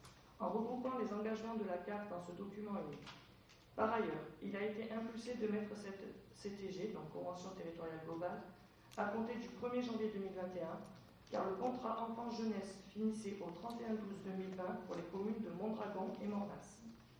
en regroupant les engagements de la CAF dans ce document unique. Par ailleurs, il a été impulsé de mettre cette CTG, donc Convention territoriale globale, à compter du 1er janvier 2021, car le contrat enfant-jeunesse finissait au 31-12-2020 pour les communes de Mondragon et Mornas.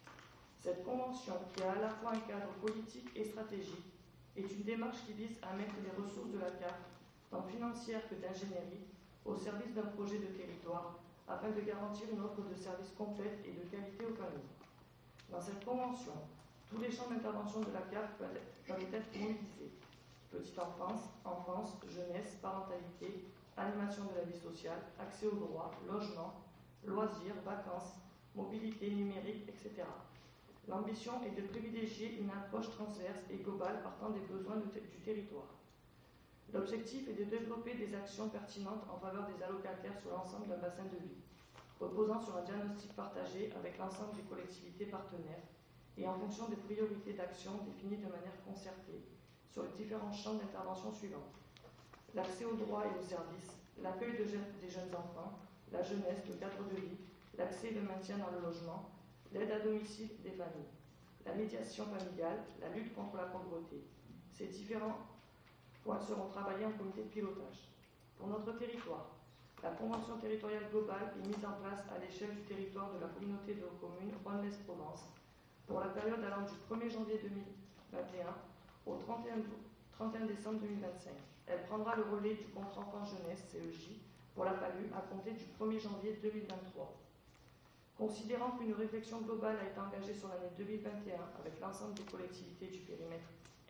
Cette convention, qui a à la fois un cadre politique et stratégique, est une démarche qui vise à mettre les ressources de la CAF, tant financières que d'ingénierie, au service d'un projet de territoire, afin de garantir une offre de services complète et de qualité aux familles. Dans cette convention, tous les champs d'intervention de la CAF peuvent être mobilisés. Petite enfance, enfance, jeunesse, parentalité, animation de la vie sociale, accès aux droits, logement, loisirs, vacances, mobilité numérique, etc. L'ambition est de privilégier une approche transverse et globale partant des besoins du territoire. L'objectif est de développer des actions pertinentes en faveur des allocataires sur l'ensemble d'un bassin de vie, reposant sur un diagnostic partagé avec l'ensemble des collectivités partenaires et en fonction des priorités d'action définies de manière concertée sur les différents champs d'intervention suivants: l'accès aux droits et aux services, l'accueil des jeunes enfants, la jeunesse, le cadre de vie, l'accès et le maintien dans le logement, l'aide à domicile des familles, la médiation familiale, la lutte contre la pauvreté. Ces différents points seront travaillés en comité de pilotage. Pour notre territoire, la Convention territoriale globale est mise en place à l'échelle du territoire de la communauté de communes Rhône-Est-Provence pour la période allant du 1er janvier 2021 au 31 décembre 2025. Elle prendra le relais du contrat enfant-jeunesse, CEJ, pour Lapalus à compter du 1er janvier 2023. Considérant qu'une réflexion globale a été engagée sur l'année 2021 avec l'ensemble des collectivités du périmètre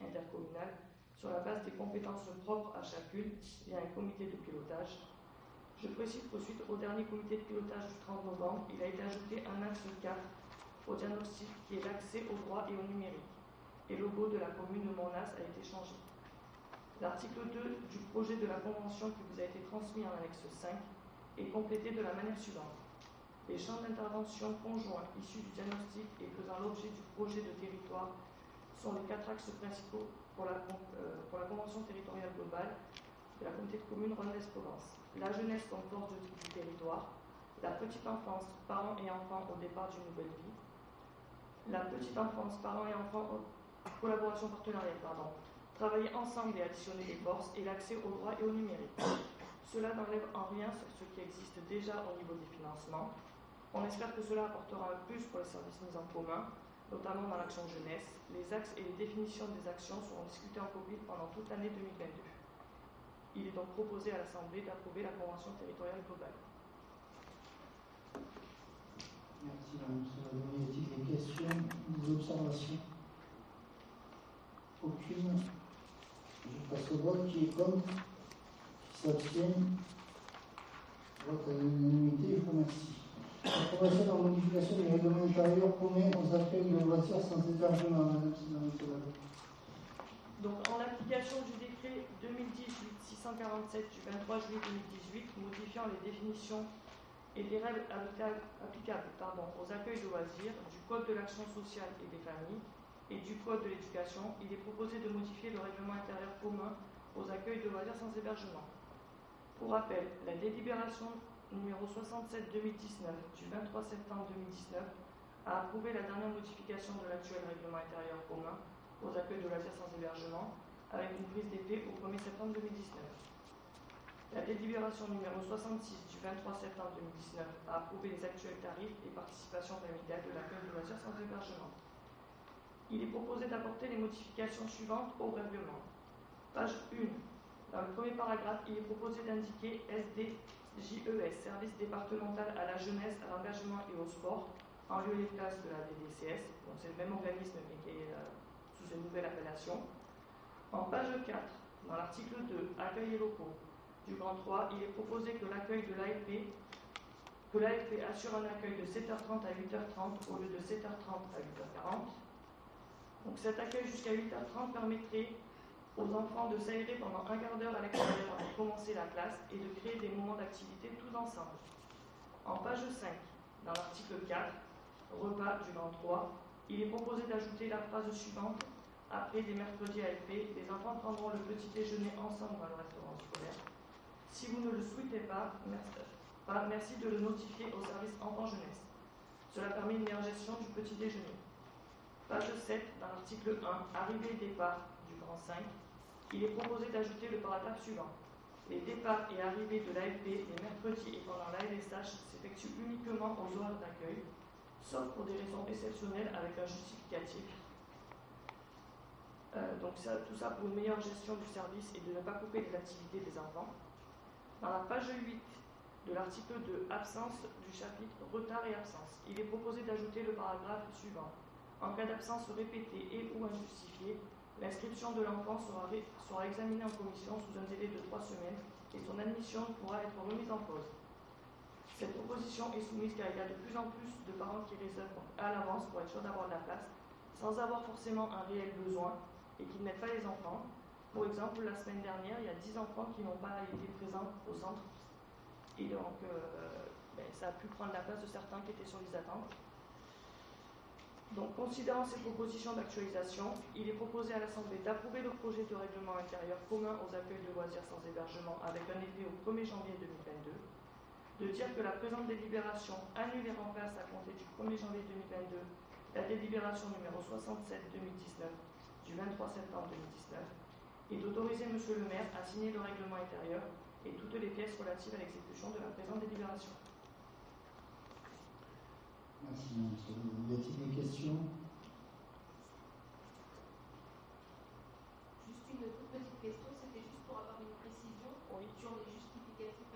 intercommunal sur la base des compétences propres à chacune via un comité de pilotage, Je précise que suite au dernier comité de pilotage du 30 novembre, il a été ajouté un axe 4 au diagnostic qui est l'accès au droit et au numérique. Et le logo de la commune de Mornas a été changé. L'article 2 du projet de la convention qui vous a été transmis en annexe 5 est complété de la manière suivante. Les champs d'intervention conjoints issus du diagnostic et faisant l'objet du projet de territoire sont les 4 axes principaux pour la convention territoriale globale de la communauté de communes Rhône-Vest-Provence. La jeunesse comme force du territoire, la petite enfance, parents et enfants au départ d'une nouvelle vie, la petite enfance, parents et enfants, collaboration partenariale, travailler ensemble et additionner les forces et l'accès au droit et au numérique. Cela n'enlève en rien sur ce qui existe déjà au niveau des financements. On espère que cela apportera un plus pour les services mis en commun, notamment dans l'action jeunesse. Les axes et les définitions des actions seront discutés en copie pendant toute l'année 2022. Il est donc proposé à l'Assemblée d'approuver la Convention territoriale globale. Merci Mme Saladoni. Y a-t-il des questions, des observations? Aucune. Je passe au vote. Qui est contre? Qui s'abstient? Vote à l'unanimité. Je vous remercie. Approbation de la modification du règlement intérieur commun aux accueils de loisirs sans hébergement. Madame Saladoni. Donc, en application du décret 2018-647 du 23 juillet 2018, modifiant les définitions et les règles applicables aux accueils de loisirs du Code de l'action sociale et des familles et du Code de l'éducation, il est proposé de modifier le règlement intérieur commun aux accueils de loisirs sans hébergement. Pour rappel, la délibération numéro 67-2019 du 23 septembre 2019 a approuvé la dernière modification de l'actuel règlement intérieur commun aux accueils de loisirs sans hébergement, avec une prise d'effet au 1er septembre 2019. La délibération numéro 66 du 23 septembre 2019 a approuvé les actuels tarifs et participations familiales de l'accueil de loisirs sans hébergement. Il est proposé d'apporter les modifications suivantes au règlement. Page 1. Dans le premier paragraphe, il est proposé d'indiquer SDJES, Service départemental à la jeunesse, à l'engagement et au sport, en lieu et place de la DDCS. Donc c'est le même organisme mais qui est sous une nouvelle appellation. En page 4, dans l'article 2, accueil et locaux du grand 3, il est proposé que l'accueil de l'AFP assure un accueil de 7h30 à 8h30 au lieu de 7h30 à 8h40. Donc cet accueil jusqu'à 8h30 permettrait aux enfants de s'aérer pendant un quart d'heure à l'extérieur avant de commencer la classe et de créer des moments d'activité tous ensemble. En page 5, dans l'article 4, repas du grand 3, il est proposé d'ajouter la phrase suivante. Après des mercredis AFP, les enfants prendront le petit déjeuner ensemble dans le restaurant scolaire. Si vous ne le souhaitez pas, merci de le notifier au service enfants-jeunesse. Cela permet une meilleure gestion du petit déjeuner. Page 7, dans l'article 1, arrivée et départ du grand 5, il est proposé d'ajouter le paragraphe suivant. Les départs et arrivées de l'AFP les mercredis et pendant l'ALSH s'effectuent uniquement aux horaires d'accueil, sauf pour des raisons exceptionnelles avec un justificatif. Tout ça pour une meilleure gestion du service et de ne pas couper les activités des enfants. Dans la page 8 de l'article 2, absence du chapitre retard et absence, il est proposé d'ajouter le paragraphe suivant. En cas d'absence répétée et ou injustifiée, l'inscription de l'enfant sera examinée en commission sous un délai de 3 semaines et son admission pourra être remise en pause. Cette proposition est soumise car il y a de plus en plus de parents qui réservent à l'avance pour être sûrs d'avoir de la place, sans avoir forcément un réel besoin et qui ne mettent pas les enfants. Pour exemple, la semaine dernière, il y a 10 enfants qui n'ont pas été présents au centre. Et donc, ça a pu prendre la place de certains qui étaient sur les attentes. Donc, considérant ces propositions d'actualisation, il est proposé à l'Assemblée d'approuver le projet de règlement intérieur commun aux accueils de loisirs sans hébergement avec un effet au 1er janvier 2022, de dire que la présente délibération annule et remplace à compter du 1er janvier 2022 la délibération numéro 67-2019 du 23 septembre 2019 et d'autoriser M. le maire à signer le règlement intérieur et toutes les pièces relatives à l'exécution de la présente délibération. Merci, M. Y a-t-il des questions? Juste une toute petite question, c'était juste pour avoir une précision sur les justificatifs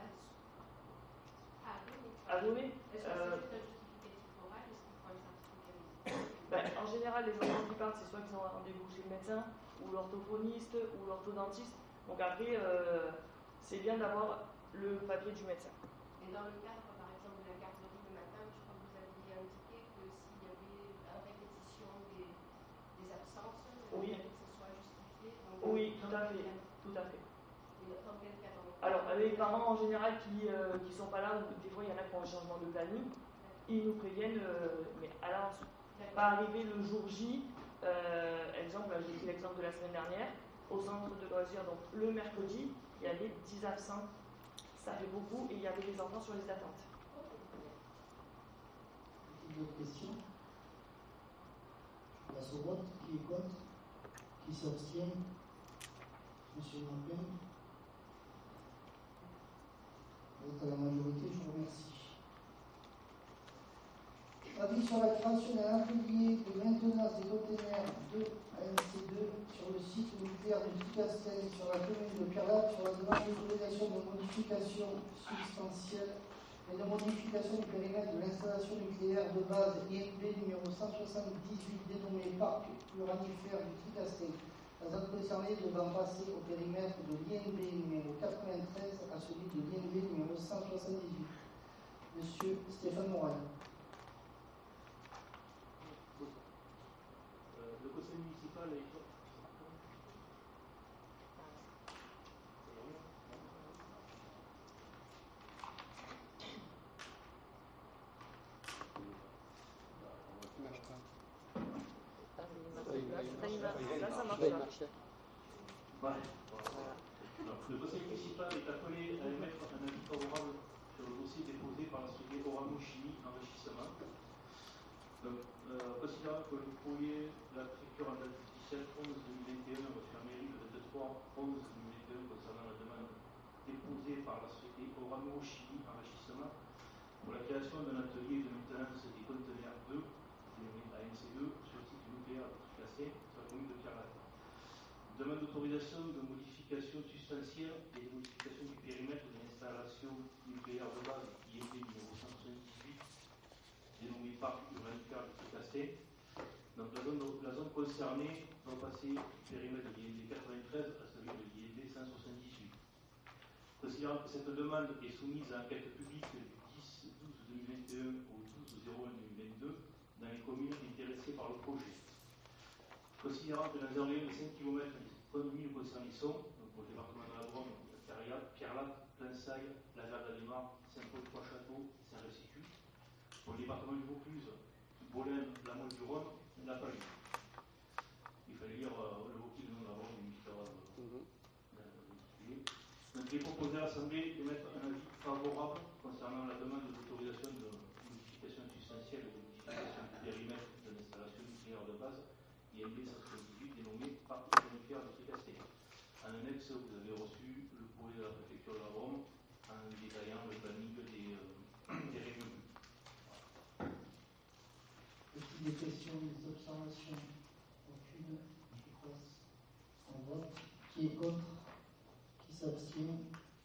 à donner. Est-ce que c'est juste un justificatif oral? Est-ce qu'il faut un certificat? En général, les enfants qui partent, c'est soit qu'ils ont un rendez-vous chez le médecin, ou l'orthophoniste, ou l'orthodontiste. Donc après, c'est bien d'avoir le papier du médecin. Et dans le cadre, par exemple, de la garderie le matin, je crois que vous aviez indiqué que s'il y avait à répétition des absences, Oui. il fallait que ce soit justifié. Donc, Oui, tout à fait. Tout à fait. Et dans quel cadre? Alors, les parents en général qui ne sont pas là, ou des fois il y en a qui ont un changement de planning, ils nous préviennent, mais à l'avance. Pas arrivé le jour J, exemple, j'ai pris l'exemple de la semaine dernière, au centre de loisirs, donc le mercredi, il y avait 10 absents, ça fait beaucoup, et il y avait des enfants sur les attentes. D'autres questions? Je passe au vote. Qui est contre? Qui s'abstient? Monsieur Martin? Vote à la majorité, je vous remercie. Avis sur la création d'un atelier de maintenance des conteneurs de ANC2 sur le site nucléaire de Tricastel sur la commune de Pierre-Latte sur la demande d'autorisation de modification substantielle et de modification du périmètre de l'installation nucléaire de base INB numéro 178 dénommé Parc uranifère du Tricastel. La zone concernée devant passer au périmètre de l'INB numéro 93 à celui de l'INB numéro 178. Monsieur Stéphane Moral. Le conseil municipal est... Là, ça marche pas. Le conseil municipal est appelé à émettre un avis favorable sur le dossier déposé par la société Orano Chimie Enrichissement. Considérant que le courrier de la préfecture en date du 17/11/2021 reçu la mairie le 23/11/2021 concernant la demande déposée par la société Orano Chimie Enrichissement pour la création d'un atelier de maintenance des conteneurs 2, dénommé ANC2, sur le site nucléaire de Tricastel, sur la commune de Pierre-Latte. Demande d'autorisation de modification substantielle et de modification du périmètre de l'installation nucléaire de base INB numéro 178, dénommé Parc uranifère de Tricastel. Donc la zone concernée va passer du périmètre de l'IND 93 à celui de l'IND 178. Considérant que cette demande est soumise à enquête publique du 10/12/2021 au 12/01/2022 dans les communes intéressées par le projet. Considérant que dans environ les 5 km des communes concernées sont, donc pour le département de la Drôme, Pierre-Latte, Plainsaille, Lazare-d'Alimar, Saint-Paul-Trois-Châteaux et Saint-Récicu. Pour le département du Vaucluse, Bolène, la Molle-du-Rhône, la Palue. Il fallait lire le Vaucluse de la Drôme, donc il est proposé à l'Assemblée d'émettre un avis favorable concernant la demande d'autorisation de modification substantielle et de modification du périmètre de l'installation nucléaire de base INB 178 dénommé Parc uranifère de Tricastel. En annexe, vous avez reçu le courrier de la préfecture de la Drôme en détaillant le planning des réunions. Est-il des questions, des observations? Aucune. Je passe en vote. Qui est contre? Qui s'abstient?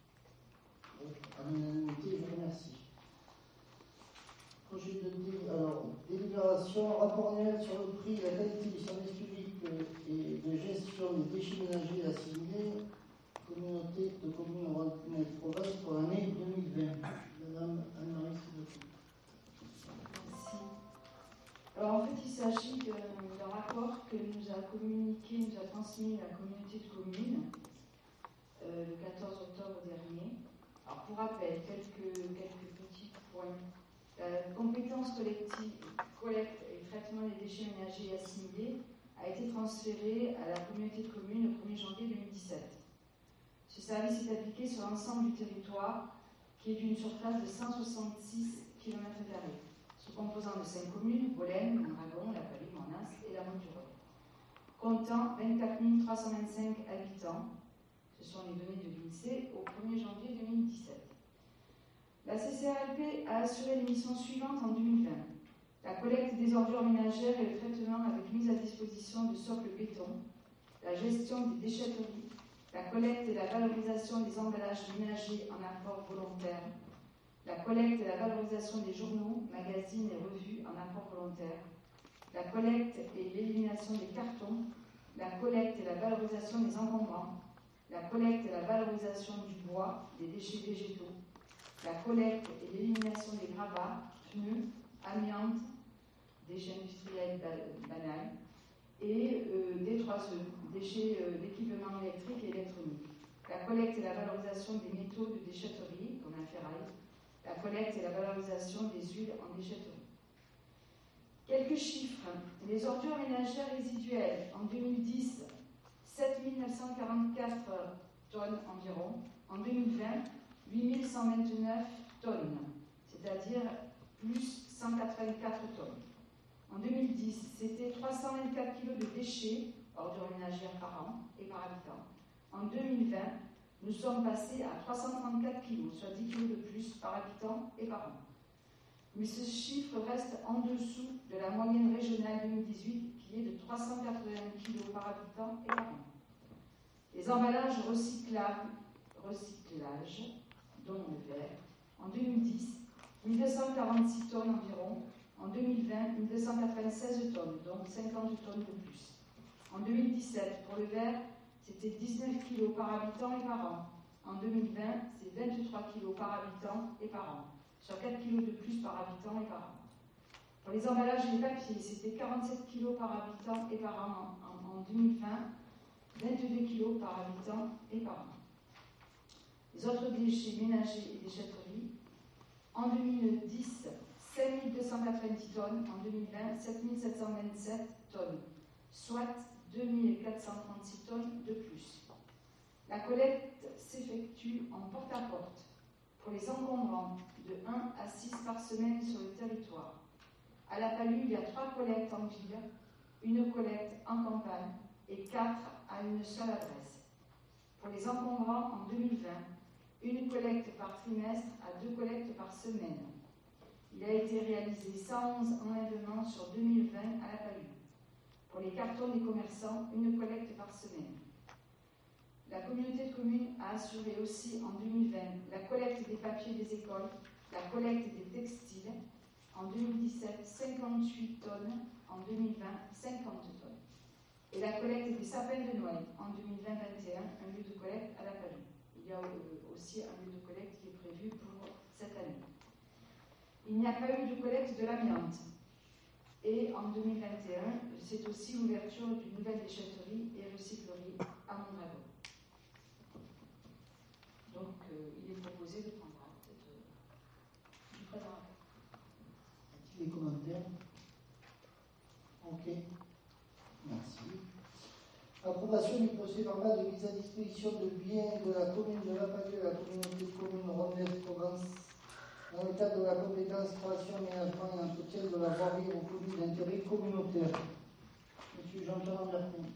À l'unanimité, je vous remercie. Projet de délibération, rapport annuel sur le prix et la qualité du service public et de gestion des déchets ménagers assimilés, communauté de communes Rhône-Province pour l'année 2020. Madame Anne-Marie Sidotti. Merci. Alors en fait, il s'agit d'un rapport que nous a transmis la communauté de communes le 14 octobre dernier. Alors pour rappel, quelques petits points. La compétence collecte et traitement des déchets ménagers assimilés a été transférée à la communauté de communes le 1er janvier 2017. Ce service est appliqué sur l'ensemble du territoire, qui est d'une surface de 166 km², se composant de 5 communes, Bolène, Mondragon, La Palue, Mornas et la Molle-du-Rhône, comptant 24 325 habitants. Ce sont les données de l'INSEE au 1er janvier 2017. La CCRLP a assuré les missions suivantes en 2020. La collecte des ordures ménagères et le traitement avec mise à disposition de socles béton, la gestion des déchetteries, la collecte et la valorisation des emballages ménagers en apport volontaire, la collecte et la valorisation des journaux, magazines et revues en apport volontaire, la collecte et l'élimination des cartons, la collecte et la valorisation des encombrants, la collecte et la valorisation du bois, des déchets végétaux, la collecte et l'élimination des gravats, pneus, amiante, déchets industriels banals, et des 3E, déchets d'équipements électriques et électroniques. La collecte et la valorisation des métaux de déchetterie, comme la ferraille, la collecte et la valorisation des huiles en déchetterie. Quelques chiffres. Les ordures ménagères résiduelles en 2010, 7 944 tonnes environ. En 2020, 8 129 tonnes, c'est-à-dire plus 184 tonnes. En 2010, c'était 324 kg de déchets, ordures ménagères par an et par habitant. En 2020, nous sommes passés à 334 kg, soit 10 kg de plus par habitant et par an. Mais ce chiffre reste en dessous de la moyenne régionale 2018 qui est de 381 kg par habitant et par an. Les emballages recyclages, dont le verre, en 2010, 1246 tonnes environ. En 2020, 1296 tonnes, donc 50 tonnes de plus. En 2017, pour le verre, c'était 19 kg par habitant et par an. En 2020, c'est 23 kg par habitant et par an, soit 4 kg de plus par habitant et par an. Pour les emballages et les papiers, c'était 47 kg par habitant et par an en 2020, 22 kg par habitant et par an. Les autres déchets ménagers et déchetteries, en 2010, 5 290 tonnes, en 2020, 7 727 tonnes, soit 2 436 tonnes de plus. La collecte s'effectue en porte-à-porte pour les encombrants de 1 à 6 par semaine sur le territoire. À La Palue, il y a 3 collectes en ville, une collecte en campagne et 4 à une seule adresse. Pour les encombrants en 2020, une collecte par trimestre à 2 collectes par semaine. Il a été réalisé 111 enlèvements sur 2020 à La Palue. Pour les cartons des commerçants, une collecte par semaine. La communauté de communes a assuré aussi en 2020 la collecte des papiers des écoles, la collecte des textiles. En 2017, 58 tonnes. En 2020, 50 tonnes. Et la collecte des sapins de Noël. En 2020-21, un lieu de collecte à La Palue. Il y a aussi un lieu de collecte qui est prévu pour cette année. Il n'y a pas eu de collecte de l'amiante. Et en 2021, c'est aussi l'ouverture d'une nouvelle déchetterie et recyclerie à Mondragon. Donc, il est proposé de prendre acte du présent rapport. Y a-t-il des commentaires? Ok. Merci. Approbation du procès-verbal de mise à disposition de biens de la commune de La Palue à la communauté de communes Rondes-Provence dans le cadre de la compétence création, aménagement et entretien de la voirie aux communes d'intérêt communautaire. Monsieur Jean-Pierre Mercoux.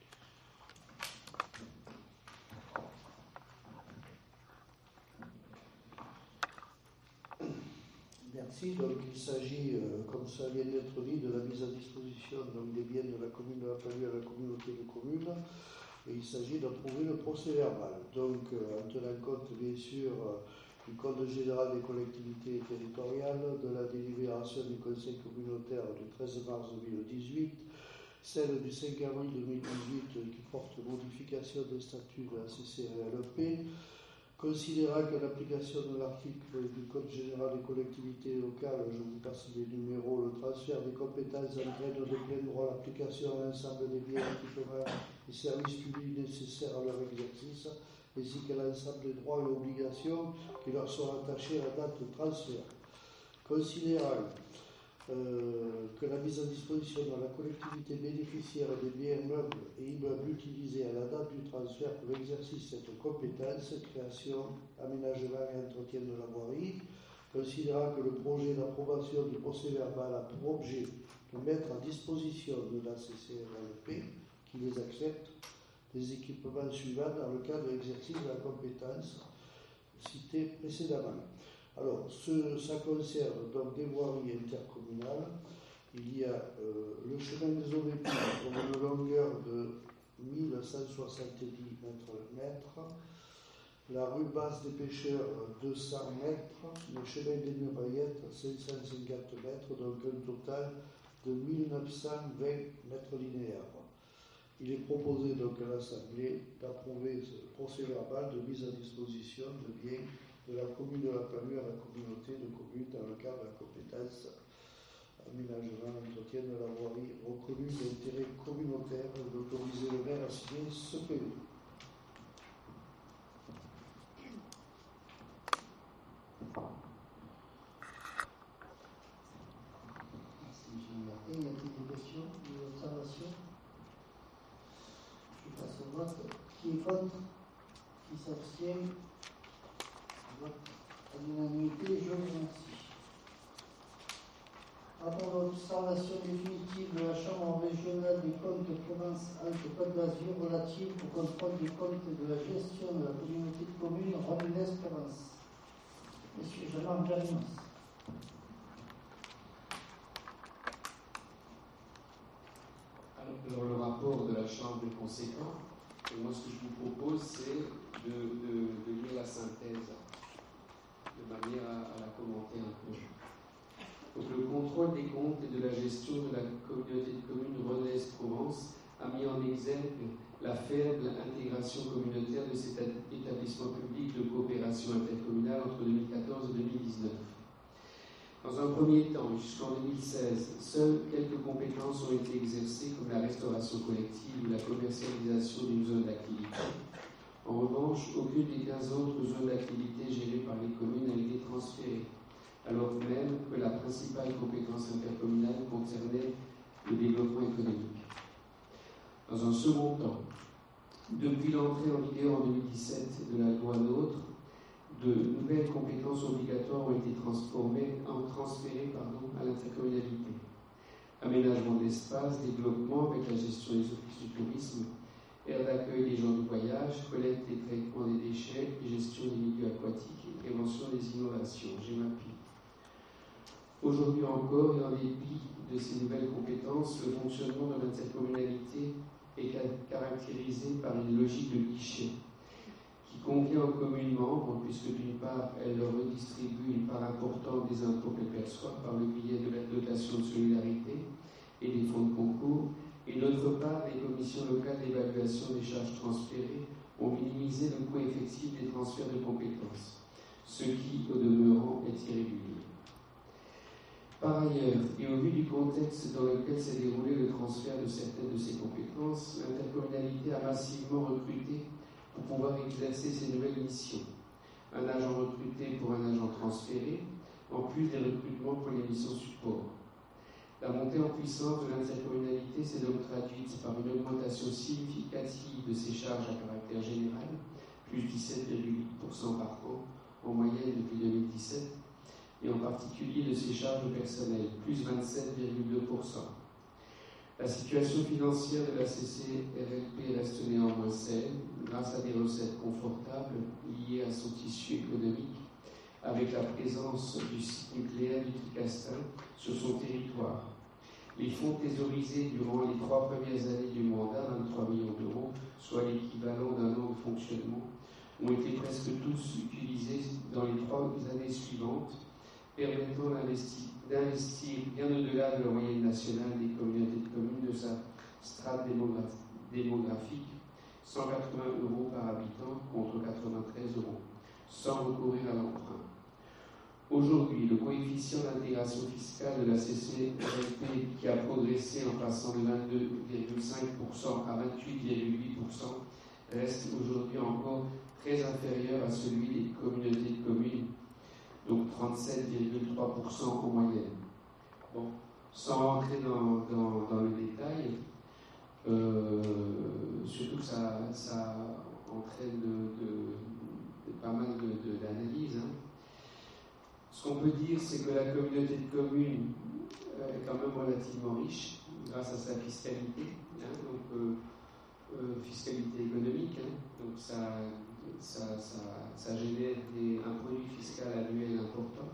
Merci. Donc il s'agit, comme ça vient d'être dit, de la mise à disposition donc, des biens de la commune de La Palue à la communauté de communes. Et il s'agit d'approuver le procès-verbal. Donc en tenant compte bien sûr du Code général des collectivités territoriales, de la délibération du Conseil communautaire du 13 mars 2018, celle du 5 avril 2018 qui porte modification des statuts de la CCRLP, considérant qu'en application de l'article du Code général des collectivités locales, je vous passe les numéros, le transfert des compétences entraîne de plein droit l'application à l'ensemble des biens, équipements et services publics nécessaires à leur exercice, ainsi qu'à l'ensemble des droits et obligations qui leur sont attachés à la date de transfert. Considérant que la mise à disposition de la collectivité bénéficiaire des biens meubles et immeubles utilisés à la date du transfert pour l'exercice de cette compétence, création, aménagement et entretien de la voirie, considérant que le projet d'approbation du procès-verbal a pour objet de mettre à disposition de la CCRLP, qui les accepte, des équipements suivants dans le cadre de l'exercice de la compétence citée précédemment. Alors, ça concerne donc des voiries intercommunales. Il y a le chemin des Auvépines pour une longueur de 1170 mètres, la rue basse des pêcheurs 200 mètres, le chemin des Muraillettes 550 mètres, donc un total de 1920 mètres linéaires. Il est proposé donc à l'Assemblée d'approuver ce procès verbal de mise à disposition de biens de la commune de La Palue à la communauté de communes dans le cadre de la compétence aménagement, entretien de la voirie reconnue d'intérêt communautaire et d'autoriser le maire à signer ce PV. Merci, M. Martin. Y a-t-il des questions, des observations? Je passe au vote. Qui est contre? Qui s'abstient? Vote à l'unanimité. Je vous remercie. Avant l'observation définitive de la Chambre régionale des comptes de Provence-Alpes-Côte d'Azur relative au contrôle des comptes et de la gestion de la communauté de communes Romilès-Provence. Monsieur Jean-Marc Jarinos. Alors, le rapport de la Chambre est conséquent. Et moi, ce que je vous propose, c'est de lire la synthèse de manière à la commenter un peu. Donc, le contrôle des comptes et de la gestion de la communauté de communes Rodez-Provence a mis en exergue la faible intégration communautaire de cet établissement public de coopération intercommunale entre 2014 et 2019. Dans un premier temps, jusqu'en 2016, seules quelques compétences ont été exercées comme la restauration collective ou la commercialisation d'une zone d'activité. En revanche, aucune des 15 autres zones d'activité gérées par les communes n'a été transférée, alors même que la principale compétence intercommunale concernait le développement économique. Dans un second temps, depuis l'entrée en vigueur en 2017 de la loi NOTRe, de nouvelles compétences obligatoires ont été transférées à l'intercommunalité. Aménagement d'espace, développement avec la gestion des offices du tourisme, aire d'accueil des gens du voyage, collecte et traitement des déchets, gestion des milieux aquatiques et prévention des innovations, GEMAPI. Aujourd'hui encore, et en dépit de ces nouvelles compétences, le fonctionnement de l'intercommunalité est caractérisé par une logique de guichet qui convient aux communes membres, puisque d'une part, elles leur redistribuent une part importante des impôts qu'elles perçoivent par le biais de la dotation de solidarité et des fonds de concours, et d'autre part, les commissions locales d'évaluation des charges transférées ont minimisé le coût effectif des transferts de compétences, ce qui, au demeurant, est irrégulier. Par ailleurs, et au vu du contexte dans lequel s'est déroulé le transfert de certaines de ces compétences, l'intercommunalité a massivement recruté pour pouvoir exercer ces nouvelles missions. Un agent recruté pour un agent transféré, en plus des recrutements pour les missions support. La montée en puissance de l'intercommunalité s'est donc traduite par une augmentation significative de ses charges à caractère général, plus 17,8% par an en moyenne depuis 2017, et en particulier de ses charges personnelles, plus 27,2%. La situation financière de la CCRLP reste néanmoins saine, grâce à des recettes confortables liées à son tissu économique, avec la présence du site nucléaire du Tricastin sur son territoire. Les fonds thésaurisés durant les 3 premières années du mandat, 23 millions d'euros, soit l'équivalent d'un an de fonctionnement, ont été presque tous utilisés dans les 3 années suivantes, permettant d'investir bien au-delà de la moyenne nationale des communautés de communes de sa strate démographique, 180 € par habitant contre 93 €, sans recourir à l'emprunt. Aujourd'hui, le coefficient d'intégration fiscale de la CCRLP, qui a progressé en passant de 22,5% à 28,8%, reste aujourd'hui encore très inférieur à celui des communautés de communes, donc 37,3% en moyenne. Bon, sans rentrer dans le détail, surtout que ça entraîne pas mal d'analyses. Ce qu'on peut dire, c'est que la communauté de communes est quand même relativement riche grâce à sa fiscalité, fiscalité économique, donc ça génère un produit fiscal annuel important.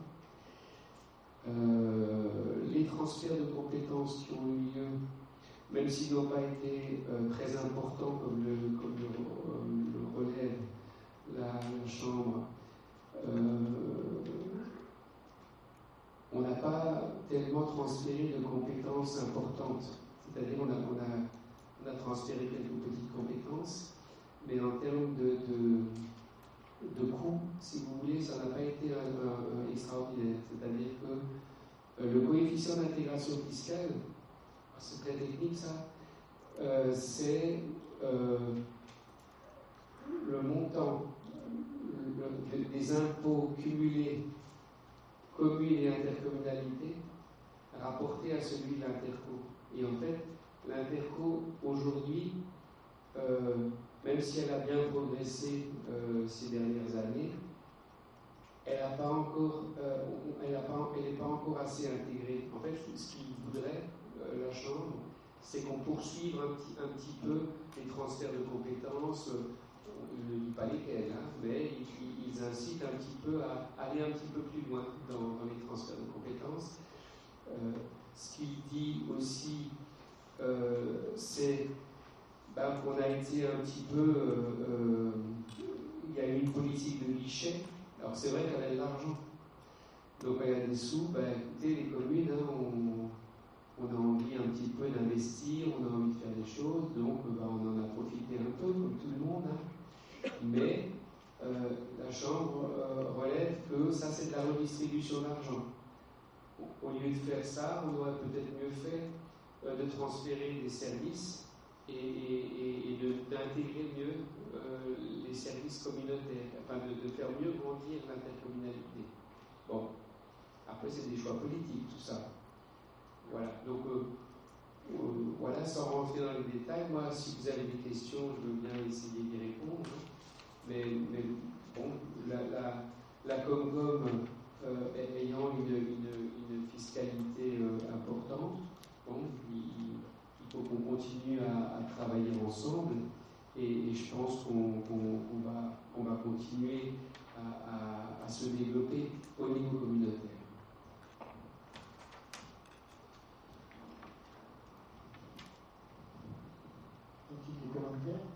Les transferts de compétences qui ont eu lieu, même s'ils n'ont pas été très importants comme le relève la Chambre, on n'a pas tellement transféré de compétences importantes. C'est-à-dire on a on a transféré quelques petites compétences, mais en termes de coût, si vous voulez, ça n'a pas été extraordinaire. C'est-à-dire que le coefficient d'intégration fiscale, c'est très technique ça, c'est le montant des impôts cumulés communes et intercommunalités rapporté à celui de l'interco. Et en fait, l'interco aujourd'hui, même si elle a bien progressé ces dernières années, elle n'est pas encore assez intégrée. En fait, ce qu'il voudrait, la Chambre, c'est qu'on poursuive un petit peu les transferts de compétences. Il ne dit pas lesquels, hein, mais ils incitent un petit peu à aller un petit peu plus loin dans les transferts de compétences. Ce qu'il dit aussi, c'est qu'on a été un petit peu... il y a eu une politique de guichet. Alors c'est vrai qu'elle a de l'argent. Donc quand il y a des sous, écoutez, les communes, hein, on a envie un petit peu d'investir, on a envie de faire des choses, donc on en a profité un peu, comme tout le monde. Hein. Mais la Chambre relève que ça, c'est de la redistribution d'argent. Au lieu de faire ça, on aurait peut-être mieux fait de transférer des services et d'intégrer mieux les services communautaires, enfin de faire mieux grandir l'intercommunalité. Bon, après c'est des choix politiques tout ça. Voilà, donc voilà, sans rentrer dans les détails, moi si vous avez des questions, je veux bien essayer d'y répondre. Mais bon, la Comcom ayant une fiscalité importante, bon, il faut qu'on continue à travailler ensemble et je pense qu'on va continuer à se développer au niveau communautaire. Des commentaires?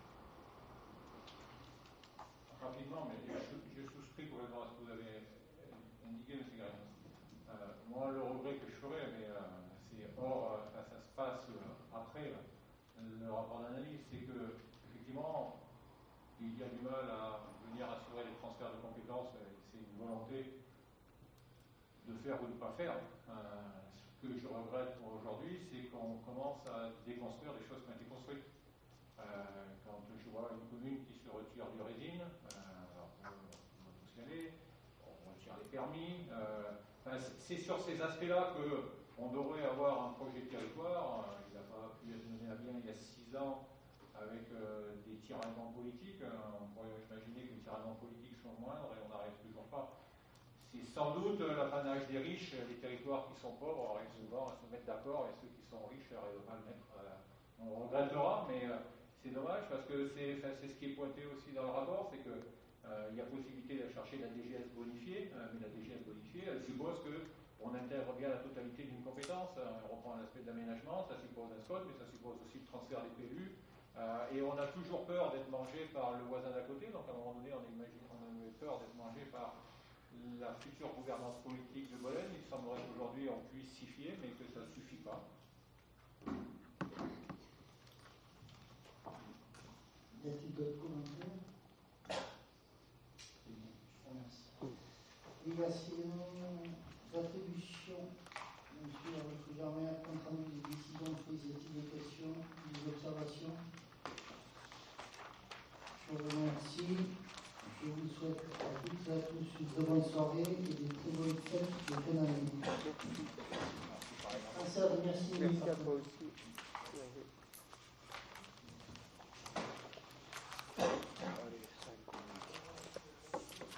Rapidement, mais je souscris complètement à ce que vous avez indiqué, M. Gagnon. Moi, le regret que je ferais, mais c'est hors, ça se passe après le rapport d'analyse, c'est que effectivement, il y a du mal à venir assurer les transferts de compétences. C'est une volonté de faire ou de ne pas faire. Ce que je regrette aujourd'hui, c'est qu'on commence à déconstruire des choses qui ont été construites. Quand je vois une commune qui se retire du résine, alors on va tous y aller, on retire les permis. C'est sur ces aspects-là qu'on devrait avoir un projet de territoire. Il n'a pas pu être mené à bien il y a 6 ans avec des tiraillements politiques. On pourrait imaginer que les tiraillements politiques sont moindres et on n'arrive toujours pas. C'est sans doute l'apanage des riches, les territoires qui sont pauvres arrivent souvent à se mettre d'accord et ceux qui sont riches n'arrivent pas à le mettre. On regrettera, mais c'est dommage parce que c'est ce qui est pointé aussi dans le rapport, c'est qu'il y a possibilité d'aller chercher la DGS bonifiée, mais la DGS bonifiée, elle suppose qu'on intègre bien la totalité d'une compétence. On reprend l'aspect de l'aménagement, ça suppose un SCOT, mais ça suppose aussi le transfert des PLU. Et on a toujours peur d'être mangé par le voisin d'à côté, donc à un moment donné, on a peur d'être mangé par la future gouvernance politique de Bologne. Il semblerait qu'aujourd'hui on puisse s'y fier, mais que ça ne suffit pas. Y a-t-il d'autres commentaires? Je vous remercie. Il y a sinon l'attribution, monsieur le gouverneur, compte rendu des décisions prises, y a-t-il des questions, des observations? Je vous remercie. Je vous souhaite à toutes et à tous une très bonne soirée et des très bonnes fêtes de fin d'année. Merci à toi aussi.